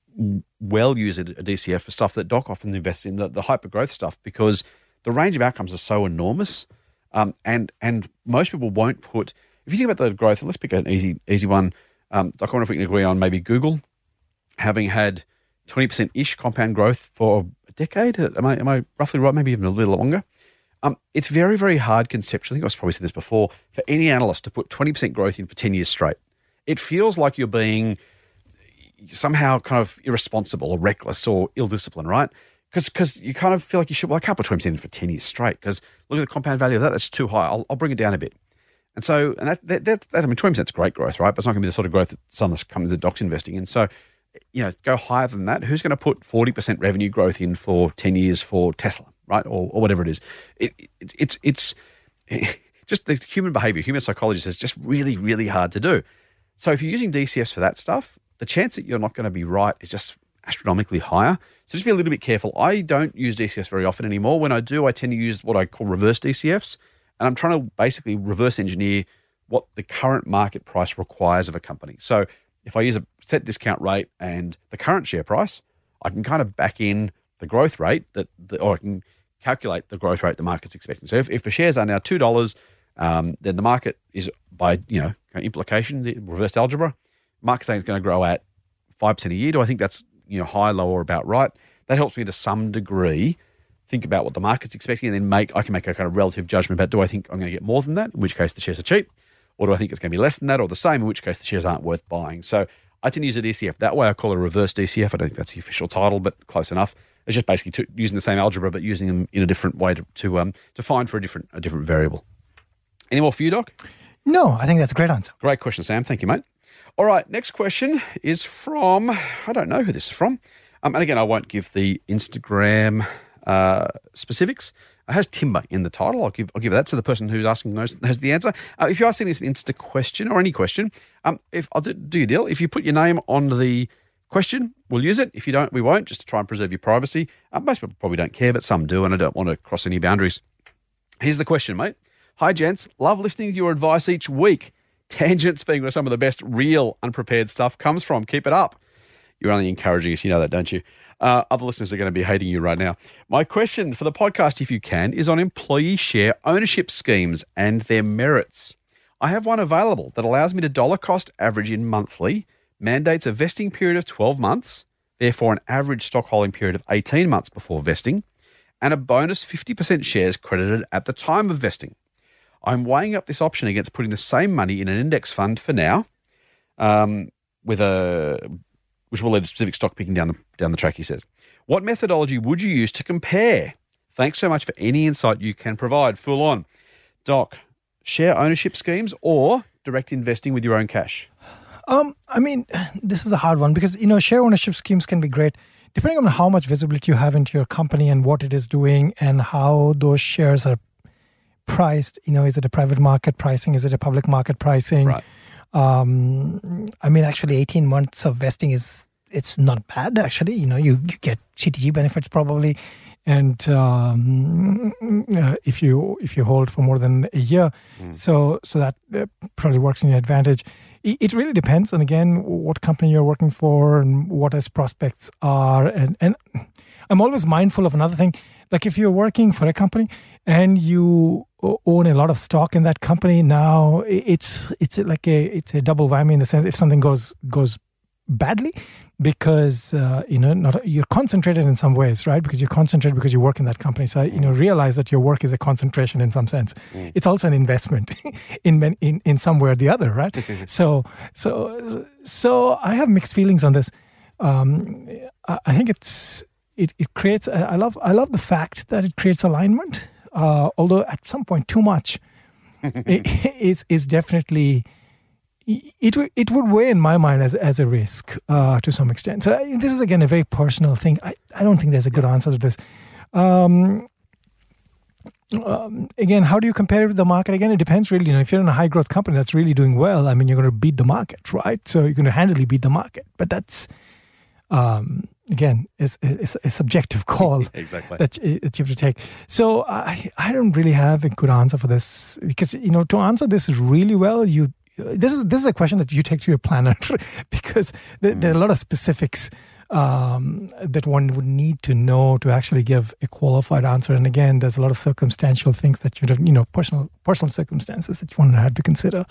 well use a, a D C F for stuff that Doc often invests in, the, the hyper growth stuff, because the range of outcomes are so enormous. Um, and and most people won't put, if you think about the growth, let's pick an easy easy one. Um, Doc, I wonder if we can agree on maybe Google having had twenty percent-ish compound growth for a decade. Am I, am I roughly right? Maybe even a little longer. Um, it's very, very hard conceptually, I think I've probably said this before, for any analyst to put twenty percent growth in for ten years straight. It feels like you're being somehow kind of irresponsible or reckless or ill-disciplined, right? Because you kind of feel like you should, well, I can't put twenty percent in for ten years straight, because look at the compound value of that, that's too high. I'll, I'll bring it down a bit. And so, and that, that, that, that I mean, twenty percent is great growth, right? But it's not going to be the sort of growth that some of the companies that Doc's investing in. So, you know, go higher than that. Who's going to put forty percent revenue growth in for ten years for Tesla, right? Or, or whatever it is. It, it, it's, it's just the human behavior, human psychology is just really, really hard to do. So if you're using D C Fs for that stuff, the chance that you're not going to be right is just astronomically higher. So just be a little bit careful. I don't use D C Fs very often anymore. When I do, I tend to use what I call reverse D C Fs. And I'm trying to basically reverse engineer what the current market price requires of a company. So if I use a set discount rate and the current share price, I can kind of back in the growth rate, that, the, or I can calculate the growth rate the market's expecting. So if, if the shares are now two dollars, um, then the market is, by you know implication, the reversed algebra, market saying it's going to grow at five percent a year. Do I think that's you know high, low, or about right? That helps me to some degree think about what the market's expecting, and then make I can make a kind of relative judgment about, do I think I'm going to get more than that, in which case the shares are cheap, or do I think it's going to be less than that or the same, in which case the shares aren't worth buying. So I tend to use a D C F that way. I call it a reverse D C F. I don't think that's the official title, but close enough. It's just basically to, using the same algebra, but using them in a different way to to, um, to find for a different a different variable. Any more for you, Doc? No, I think that's a great answer. Great question, Sam. Thank you, mate. All right, next question is from, I don't know who this is from. Um, and again, I won't give the Instagram uh, specifics. It has Timber in the title. I'll give I'll give that to the person who's asking knows has the answer. Uh, if you're asking this an Insta question or any question, um, if I'll do, do your deal. If you put your name on the question, we'll use it. If you don't, we won't, just to try and preserve your privacy. Uh, most people probably don't care, but some do, and I don't want to cross any boundaries. Here's the question, mate. Hi, gents. Love listening to your advice each week. Tangents being where some of the best real unprepared stuff comes from. Keep it up. You're only encouraging us. You know that, don't you? Uh, other listeners are going to be hating you right now. My question for the podcast, if you can, is on employee share ownership schemes and their merits. I have one available that allows me to dollar cost average in monthly, mandates a vesting period of twelve months, therefore an average stock holding period of eighteen months before vesting, and a bonus fifty percent shares credited at the time of vesting. I'm weighing up this option against putting the same money in an index fund for now, um, with a which will lead to specific stock picking down the down the track, he says. What methodology would you use to compare? Thanks so much for any insight you can provide. Full on. Doc, share ownership schemes or direct investing with your own cash? Um, I mean, this is a hard one because, you know, share ownership schemes can be great depending on how much visibility you have into your company and what it is doing and how those shares are priced. You know, is it a private market pricing? Is it a public market pricing? Right. Um, I mean, actually, eighteen months of vesting is, it's not bad, actually. You know, you, you get C T G benefits probably. And um, uh, if you if you hold for more than a year, mm. so so that uh, probably works in your advantage. It, it really depends on, again, what company you're working for and what its prospects are. And, and I'm always mindful of another thing. Like if you're working for a company and you own a lot of stock in that company, now it's it's like a it's a double whammy in the sense if something goes goes badly, because uh, you know not you're concentrated in some ways, right? Because you're concentrated because you work in that company. So you know realize that your work is a concentration in some sense. Mm. It's also an investment in in in some way or the other, right? so so so I have mixed feelings on this. Um, I, I think it's. It, it creates. I love. I love the fact that it creates alignment. Uh, although at some point, too much is is definitely. It it would weigh in my mind as as a risk uh, to some extent. So this is again a very personal thing. I, I don't think there's a good answer to this. Um, um, again, how do you compare it with the market? Again, it depends really. You know, if you're in a high growth company that's really doing well, I mean, you're going to beat the market, right? So you're going to handily beat the market. But that's. Um, Again, it's, it's a subjective call exactly. that, that you have to take. So I I don't really have a good answer for this because, you know, to answer this really well, you this is this is a question that you take to your planner because there, mm. there are a lot of specifics um, that one would need to know to actually give a qualified answer. And again, there's a lot of circumstantial things that you have, you know, personal personal circumstances that you want to have to consider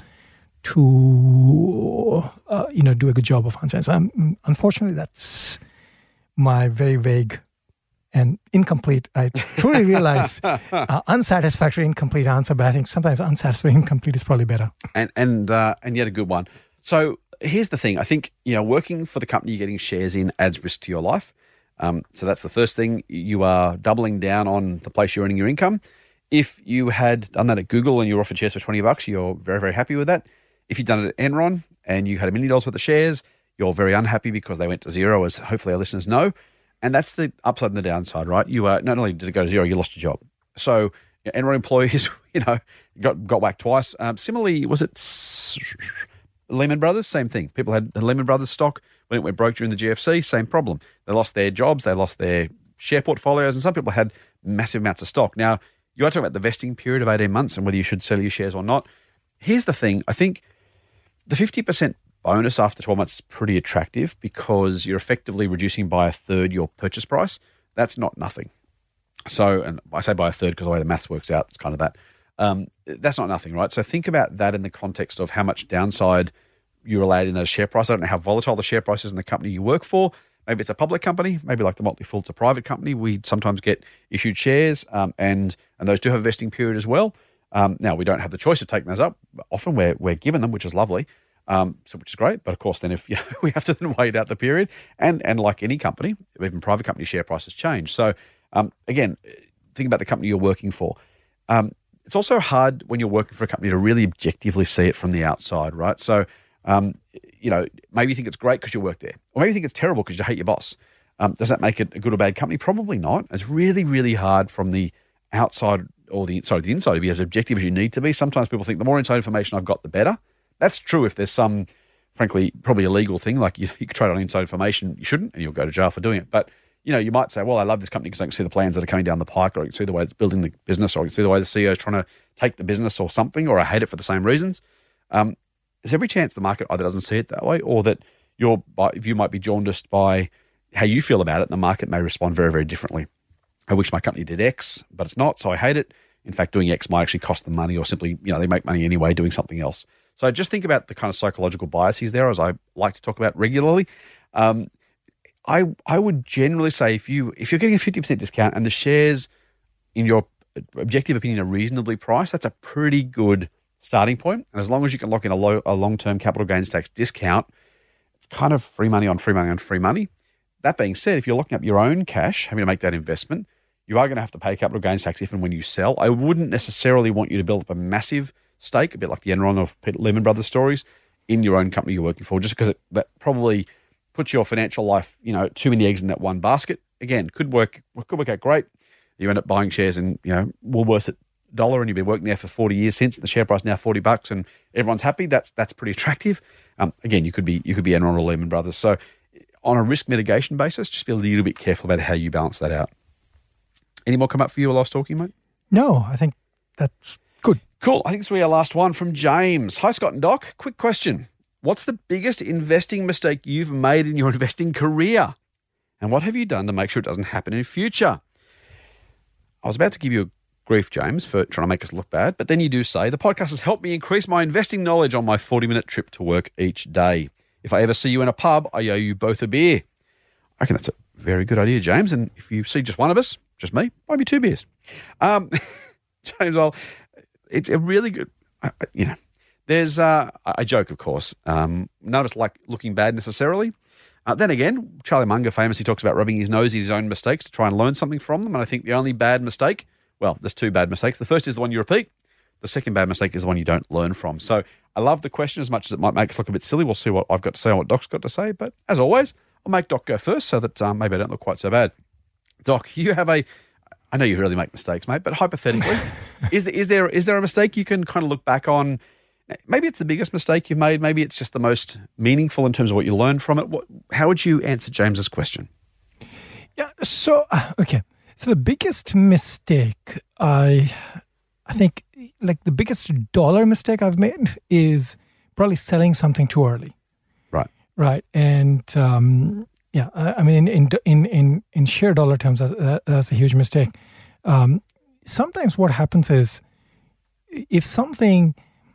to uh, you know do a good job of answering. So um, unfortunately, that's my very vague and incomplete, I truly realize, uh, unsatisfactory, incomplete answer, but I think sometimes unsatisfactory, incomplete is probably better. And and uh, and yet a good one. So here's the thing. I think, you know, working for the company you're getting shares in adds risk to your life. Um, so that's the first thing. You are doubling down on the place you're earning your income. If you had done that at Google and you were offered shares for twenty bucks, you're very, very happy with that. If you'd done it at Enron and you had a million dollars worth of shares, you're very unhappy because they went to zero, as hopefully our listeners know. And that's the upside and the downside, right? You uh, not only did it go to zero, you lost your job. So you know, Enron employees, you know, got got whacked twice. Um, similarly, was it Lehman Brothers? Same thing. People had Lehman Brothers stock when it went broke during the G F C. Same problem. They lost their jobs. They lost their share portfolios, and some people had massive amounts of stock. Now, you are talking about the vesting period of eighteen months and whether you should sell your shares or not. Here's the thing. I think the fifty percent bonus after twelve months is pretty attractive because you're effectively reducing by a third your purchase price. That's not nothing. So, and I say by a third because the way the maths works out, it's kind of that. Um, that's not nothing, right? So think about that in the context of how much downside you're allowed in those share prices. I don't know how volatile the share price is in the company you work for. Maybe it's a public company. Maybe like the Motley Fool, it's a private company. We sometimes get issued shares, um, and and those do have a vesting period as well. Um, now, we don't have the choice of taking those up. Often we're, we're given them, which is lovely, um, so which is great. But of course, then if you know, we have to then wait out the period, and and like any company, even private company share prices change. So um, again, think about the company you're working for. Um, it's also hard when you're working for a company to really objectively see it from the outside, right? So um, you know, maybe you think it's great because you work there, or maybe you think it's terrible because you hate your boss. Um, does that make it a good or bad company? Probably not. It's really, really hard from the outside or the sorry, the inside to be as objective as you need to be. Sometimes people think the more inside information I've got, the better. That's true if there's some, frankly, probably illegal thing like you, you could trade on inside information. You shouldn't, and you'll go to jail for doing it. But you know, you might say, well, I love this company because I can see the plans that are coming down the pike, or I can see the way it's building the business, or I can see the way the C E O is trying to take the business or something, or I hate it for the same reasons. Um, there's every chance the market either doesn't see it that way, or that your view might be jaundiced by how you feel about it, and the market may respond very, very differently. I wish my company did X, but it's not, so I hate it. In fact, doing X might actually cost them money, or simply, you know, they make money anyway doing something else. So just think about the kind of psychological biases there, as I like to talk about regularly. Um, I I would generally say if you if you're getting a fifty percent discount and the shares, in your objective opinion, are reasonably priced, that's a pretty good starting point. And as long as you can lock in a low a long term capital gains tax discount, it's kind of free money on free money on free money. That being said, if you're locking up your own cash, having to make that investment, you are going to have to pay capital gains tax if and when you sell. I wouldn't necessarily want you to build up a massive stake, a bit like the Enron or Lehman Brothers stories, in your own company you're working for, just because it, that probably puts your financial life, you know, too many eggs in that one basket. Again, could work could work out great. You end up buying shares in, you know, Woolworths at a dollar, and you've been working there for forty years since, and the share price now forty bucks, and everyone's happy. That's that's pretty attractive. Um, again, you could be you could be Enron or Lehman Brothers. So, on a risk mitigation basis, just be a little bit careful about how you balance that out. Any more come up for you while I was talking, mate? No, I think that's good. Cool. I think this will be our last one from James. Hi, Scott and Doc. Quick question. What's the biggest investing mistake you've made in your investing career? And what have you done to make sure it doesn't happen in future? I was about to give you a grief, James, for trying to make us look bad, but then you do say, the podcast has helped me increase my investing knowledge on my forty-minute trip to work each day. If I ever see you in a pub, I owe you both a beer. I reckon that's a very good idea, James. And if you see just one of us, just me, maybe two beers. Um, James, well, it's a really good, uh, you know, there's, uh, I joke, of course, um, none of us like looking bad necessarily. Uh, then again, Charlie Munger famously talks about rubbing his nose in his own mistakes to try and learn something from them. And I think the only bad mistake, well, there's two bad mistakes. The first is the one you repeat. The second bad mistake is the one you don't learn from. So I love the question as much as it might make us look a bit silly. We'll see what I've got to say and what Doc's got to say. But as always, I'll make Doc go first so that um, maybe I don't look quite so bad. Doc, you have a, I know you really make mistakes, mate, but hypothetically, is there, is there is there a mistake you can kind of look back on? Maybe it's the biggest mistake you've made. Maybe it's just the most meaningful in terms of what you learned from it. What, how would you answer James's question? Yeah. So, uh, okay. So the biggest mistake, I, I think, like the biggest dollar mistake I've made is probably selling something too early. Right. Right. And um, yeah, I, I mean, in in in in sheer dollar terms, that, that's a huge mistake. Um, sometimes what happens is, if something,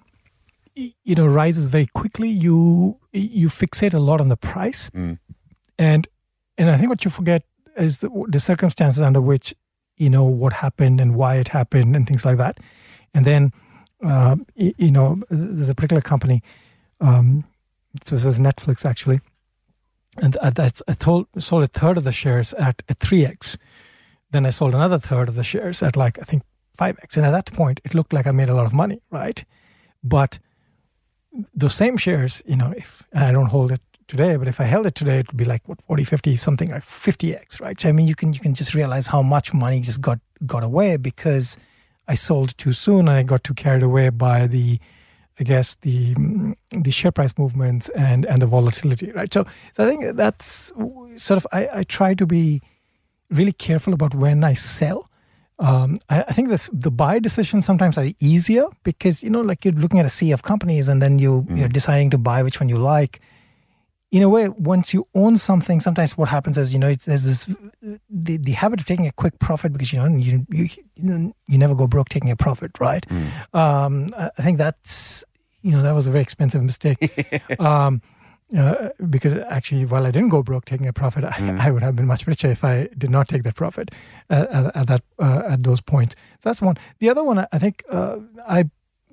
you know, rises very quickly, you you fixate a lot on the price, mm. and and I think what you forget is the, the circumstances under which, you know, what happened and why it happened and things like that. And then, uh, you, you know, there's a particular company, um, so this is Netflix actually, and that's I told, sold a third of the shares at, at three x. Then I sold another third of the shares at like, I think five x. And at that point, it looked like I made a lot of money, right? But those same shares, you know, if and I don't hold it today, but if I held it today, it would be like what forty, fifty, something like fifty x, right? So I mean, you can you can just realize how much money just got got away because I sold too soon and I got too carried away by the, I guess the the share price movements and and the volatility, right? So so I think that's sort of I, I try to be really careful about when I sell. Um, I, I think the the buy decisions sometimes are easier because, you know, like you're looking at a sea of companies and then you, mm. you're deciding to buy which one you like. in a way, once you own something, sometimes what happens is, you know, there's this the, the habit of taking a quick profit because, you know, you you you, you never go broke taking a profit, right? Mm. Um, I think that's, you know, that was a very expensive mistake. um, uh, because actually, while I didn't go broke taking a profit, I, mm. I would have been much richer if I did not take that profit at, at, at that uh, at those points. So that's one. The other one, I think, uh, I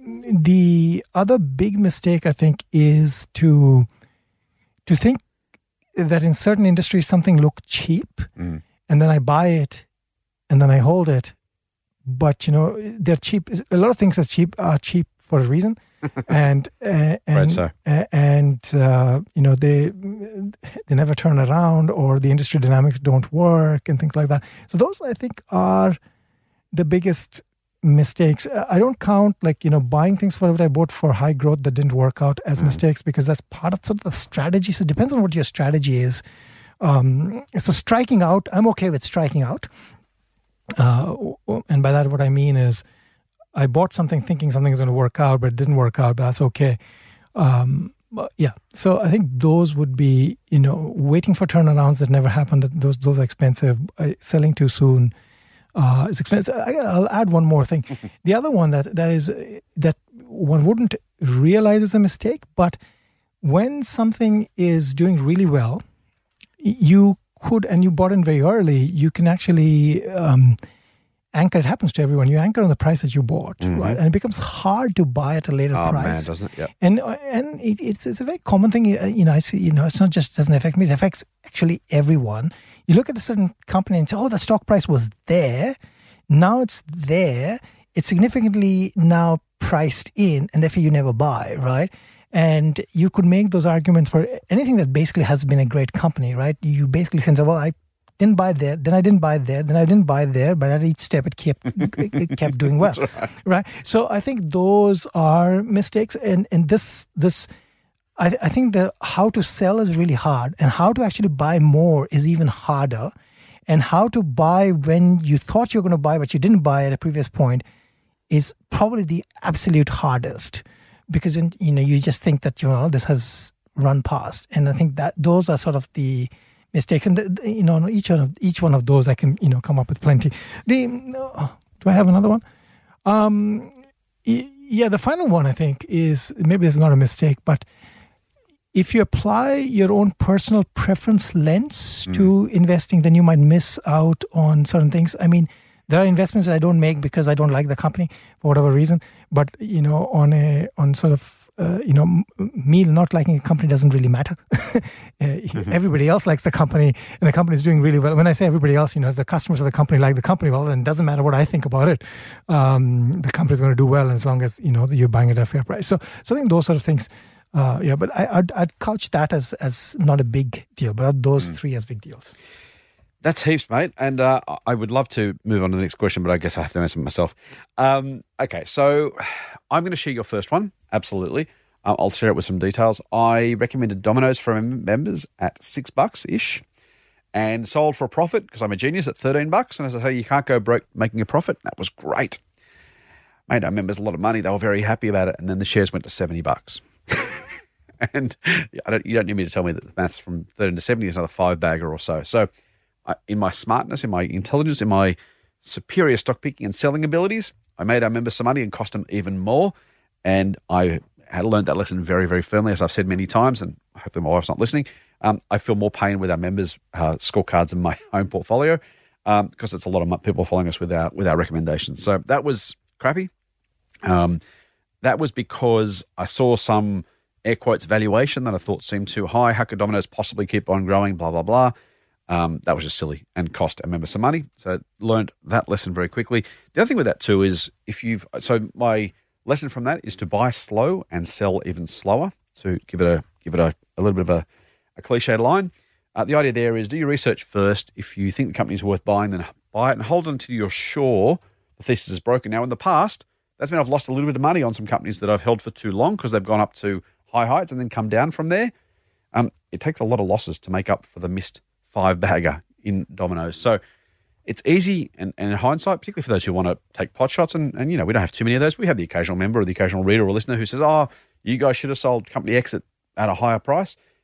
the other big mistake I think is to. To think that in certain industries something look cheap, mm. and then I buy it, and then I hold it, but you know they're cheap. A lot of things are cheap are cheap for a reason, and uh, and right, so. uh, and uh, you know they they never turn around, or the industry dynamics don't work, and things like that. So those I think are the biggest mistakes. I don't count like, you know, buying things for what I bought for high growth that didn't work out as mm. mistakes, because that's part of sort of the strategy. So it depends on what your strategy is. Um, so striking out, I'm okay with striking out. Uh, and by that, what I mean is I bought something thinking something is going to work out, but it didn't work out, but that's okay. Um, but yeah. So I think those would be, you know, waiting for turnarounds that never happened. Those, those are expensive. Uh, selling too soon. Uh, it's expensive. I, I'll add one more thing. The other one that, that is that one wouldn't realize is a mistake, but when something is doing really well, you could, and you bought in very early, you can actually um, anchor. It happens to everyone. You anchor on the price that you bought, mm-hmm. right? And it becomes hard to buy at a later oh, price. Man, doesn't it? Yep. And and it, it's it's a very common thing. You know, I see. You know, it's not just doesn't affect me. It affects actually everyone. You look at a certain company and say, oh, the stock price was there. Now it's there. It's significantly now priced in, and therefore you never buy, right? And you could make those arguments for anything that basically has been a great company, right? You basically say, well, I didn't buy there, then I didn't buy there, then I didn't buy there, but at each step it kept it kept doing well, right. right? So I think those are mistakes, and and this this. I, I think the how to sell is really hard, and how to actually buy more is even harder, and how to buy when you thought you were going to buy but you didn't buy at a previous point is probably the absolute hardest, because in, you know you just think that, you know, this has run past, and I think that those are sort of the mistakes, and the, the, you know each one of each one of those I can, you know, come up with plenty. The uh, do I have another one? Um, yeah, the final one I think is, maybe it's not a mistake, but if you apply your own personal preference lens mm. to investing, then you might miss out on certain things. I mean, there are investments that I don't make because I don't like the company for whatever reason. But, you know, on a on sort of, uh, you know, me not liking a company doesn't really matter. uh, mm-hmm. Everybody else likes the company, and the company is doing really well. When I say everybody else, you know, the customers of the company like the company well, then it doesn't matter what I think about it. Um, the company is going to do well as long as, you know, you're buying it at a fair price. So, so I think those sort of things. Uh, yeah, but I, I'd, I'd couch that as, as not a big deal, but those mm. three as big deals. That's heaps, mate. And uh, I would love to move on to the next question, but I guess I have to answer it myself. Um, okay, so I'm going to share your first one. Absolutely. Uh, I'll share it with some details. I recommended Domino's for mem- members at six bucks ish, and sold for a profit because I'm a genius at thirteen bucks. And as I say, you can't go broke making a profit. That was great. Made our members a lot of money. They were very happy about it. And then the shares went to seventy bucks. And I don't, you don't need me to tell me that the maths from thirteen to seventy is another five bagger or so. So I, in my smartness, in my intelligence, in my superior stock picking and selling abilities, I made our members some money and cost them even more. And I had learned that lesson very, very firmly, as I've said many times, and hopefully my wife's not listening. Um, I feel more pain with our members' uh, scorecards in my own portfolio um, because it's a lot of people following us with our, with our recommendations. So that was crappy. Um, that was because I saw some air quotes valuation that I thought seemed too high. How could Domino's possibly keep on growing? Blah, blah, blah. Um, that was just silly and cost a member some money. So learned that lesson very quickly. The other thing with that too is if you've, so my lesson from that is to buy slow and sell even slower. To give it a, give it a, a little bit of a, a cliched line. Uh, the idea there is do your research first. If you think the company is worth buying, then buy it and hold it until you're sure the thesis is broken. Now in the past, that's meant I've lost a little bit of money on some companies that I've held for too long because they've gone up to high heights and then come down from there. Um, it takes a lot of losses to make up for the missed five bagger in Domino's. So it's easy, and, and in hindsight, particularly for those who want to take pot shots, and, and you know, we don't have too many of those. We have the occasional member or the occasional reader or listener who says, oh, you guys should have sold company X at, at a higher price.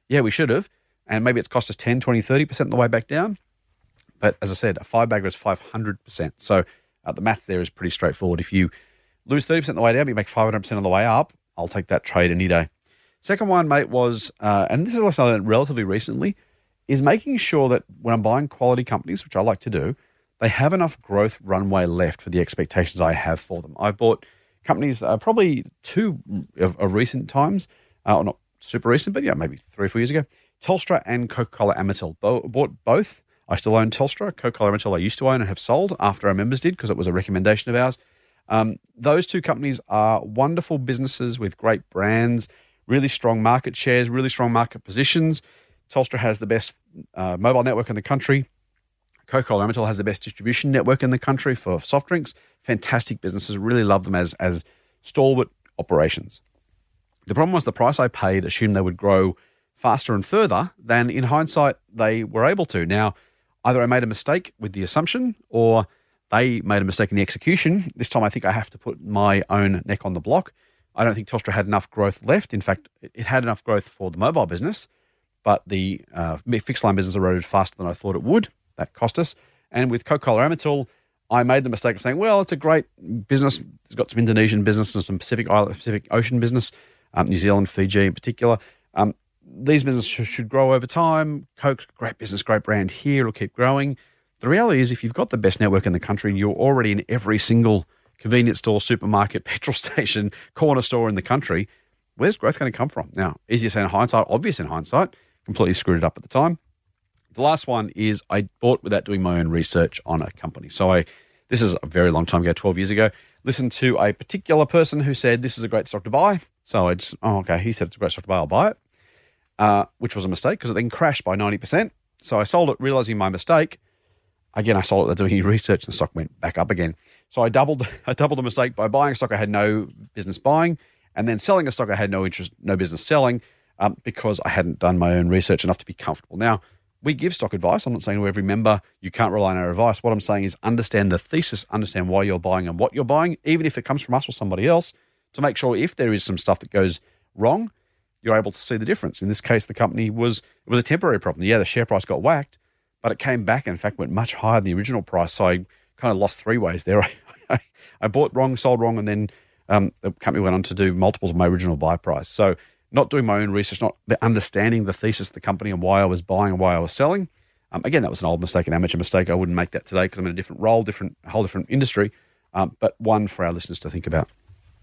Yeah, we should have. And maybe it's cost us ten, twenty, thirty percent on the way back down. But as I said, a five bagger is five hundred percent. So uh, the maths there is pretty straightforward. If you lose thirty percent on the way down, but you make five hundred percent on the way up, I'll take that trade any day. Second one, mate, was, uh, and this is a lesson I learned relatively recently, is making sure that when I'm buying quality companies, which I like to do, they have enough growth runway left for the expectations I have for them. I've bought companies uh, probably two of, of recent times, uh, not super recent, but yeah, maybe three or four years ago, Telstra and Coca-Cola Amatil. Bo- bought both. I still own Telstra. Coca-Cola Amatil I used to own and have sold after our members did because it was a recommendation of ours. Um, those two companies are wonderful businesses with great brands, really strong market shares, really strong market positions. Telstra has the best uh, mobile network in the country. Coca-Cola Amatil has the best distribution network in the country for soft drinks. Fantastic businesses. Really love them as as stalwart operations. The problem was the price I paid assumed they would grow faster and further than, in hindsight, they were able to. Now, either I made a mistake with the assumption or they made a mistake in the execution. This time I think I have to put my own neck on the block. I don't think Telstra had enough growth left. In fact, it had enough growth for the mobile business, but the uh, fixed line business eroded faster than I thought it would. That cost us. And with Coca-Cola Amatil, I made the mistake of saying, well, it's a great business. It's got some Indonesian business and some Pacific Island, Pacific Ocean business, um, New Zealand, Fiji in particular. Um, these businesses should, should grow over time. Coke's great business, great brand here. It'll keep growing. The reality is if you've got the best network in the country and you're already in every single convenience store, supermarket, petrol station, corner store in the country, where's growth going to come from? Now, easy to say in hindsight, obvious in hindsight, completely screwed it up at the time. The last one is I bought without doing my own research on a company. So I, this is a very long time ago, twelve years ago, listened to a particular person who said this is a great stock to buy. So I just, oh, okay, he said it's a great stock to buy, I'll buy it, uh, which was a mistake because it then crashed by ninety percent. So I sold it realizing my mistake. Again, I sold it without doing any research and the stock went back up again. So I doubled, I doubled the mistake by buying a stock I had no business buying and then selling a stock I had no interest, no business selling um, because I hadn't done my own research enough to be comfortable. Now, we give stock advice. I'm not saying to every member you can't rely on our advice. What I'm saying is understand the thesis, understand why you're buying and what you're buying, even if it comes from us or somebody else, to make sure if there is some stuff that goes wrong, you're able to see the difference. In this case, the company was, it was a temporary problem. Yeah, the share price got whacked, but it came back and in fact went much higher than the original price. So I kind of lost three ways there. I, I bought wrong, sold wrong, and then um, the company went on to do multiples of my original buy price. So not doing my own research, not understanding the thesis of the company and why I was buying and why I was selling. Um, again, that was an old mistake, an amateur mistake. I wouldn't make that today because I'm in a different role, different, a whole different industry, um, but one for our listeners to think about.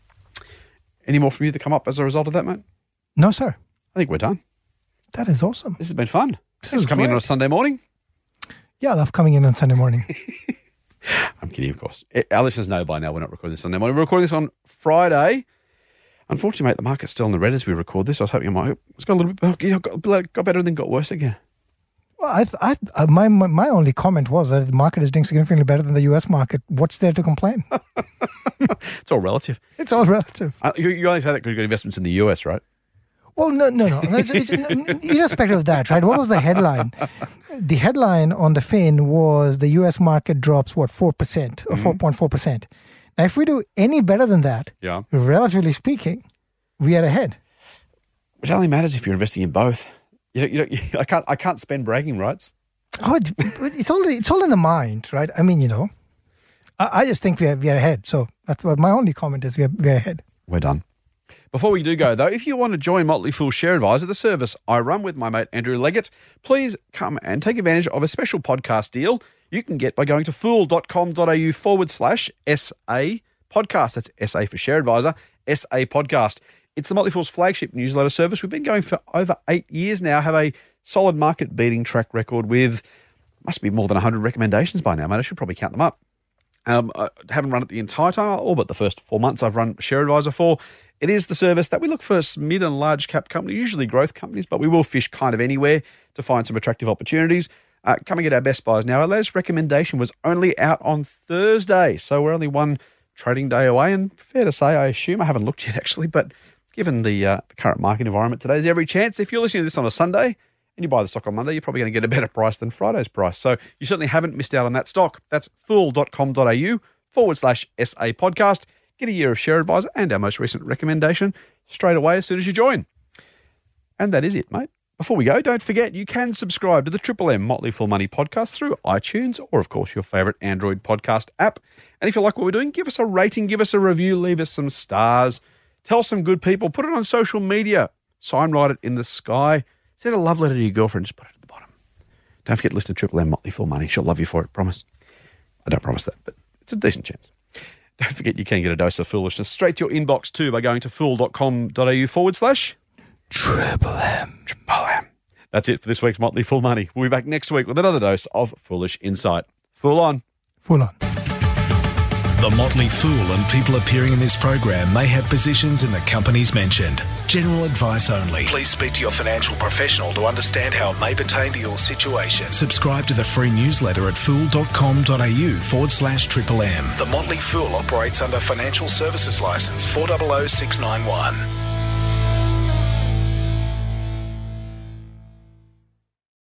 Any more from you that come up as a result of that, mate? No, sir. I think we're done. That is awesome. This has been fun. This Thanks is for coming great. in on a Sunday morning. Yeah, I love coming in on Sunday morning. I'm kidding, of course. Our listeners know by now we're not recording this Sunday morning. We're recording this on Friday. Unfortunately, mate, the market's still in the red as we record this. I was hoping it might. It's got a little bit, you know, got, got better and then got worse again. Well, I, I, uh, my, my my only comment was that the market is doing significantly better than the U S market. What's there to complain? It's all relative. It's all relative. Uh, you, you only say that because you've got investments in the U S, right? Well, no, no, no. It's, it's, irrespective of that, right? What was the headline? The headline on the Fin was the U S market drops, what, four percent or four point four percent. Now, if we do any better than that, Yeah. relatively speaking, we are ahead. It only matters if you're investing in both. You know, you know, I can't, I can't spend bragging rights. Oh, it, it's all it's all in the mind, right? I mean, you know, I, I just think we are we are ahead. So that's what my only comment is. We are we are ahead. We're done. Before we do go, though, if you want to join Motley Fool's Share Advisor, the service I run with my mate Andrew Leggett, please come and take advantage of a special podcast deal you can get by going to fool.com.au forward slash SA podcast. That's S A for Share Advisor, S A podcast. It's the Motley Fool's flagship newsletter service. We've been going for over eight years now, have a solid market-beating track record with, must be more than one hundred recommendations by now, mate. I should probably count them up. Um, I haven't run it the entire time, all but the first four months I've run Share Advisor for. It is the service that we look for mid and large cap companies, usually growth companies, but we will fish kind of anywhere to find some attractive opportunities. Uh, coming at our best buys now. Our latest recommendation was only out on Thursday, so we're only one trading day away. And fair to say, I assume, I haven't looked yet actually, but given the, uh, the current market environment today, there's every chance if you're listening to this on a Sunday and you buy the stock on Monday, you're probably going to get a better price than Friday's price. So you certainly haven't missed out on that stock. That's fool.com.au forward slash SA podcast. Get a year of Share Advisor and our most recent recommendation straight away as soon as you join. And that is it, mate. Before we go, don't forget you can subscribe to the Triple M Motley Fool Money podcast through iTunes or, of course, your favourite Android podcast app. And if you like what we're doing, give us a rating, give us a review, leave us some stars, tell some good people, put it on social media, sign write it in the sky, send a love letter to your girlfriend, just put it at the bottom. Don't forget to listen to Triple M Motley Fool Money. She'll love you for it, promise. I don't promise that, but it's a decent chance. Don't forget you can get a dose of foolishness straight to your inbox too by going to fool.com.au forward slash Triple M. Triple M. That's it for this week's Motley Fool Money. We'll be back next week with another dose of foolish insight. Fool on. Full on. The Motley Fool and people appearing in this program may have positions in the companies mentioned. General advice only. Please speak to your financial professional to understand how it may pertain to your situation. Subscribe to the free newsletter at fool.com.au forward slash triple M. The Motley Fool operates under Financial Services Licence four zero zero six nine one.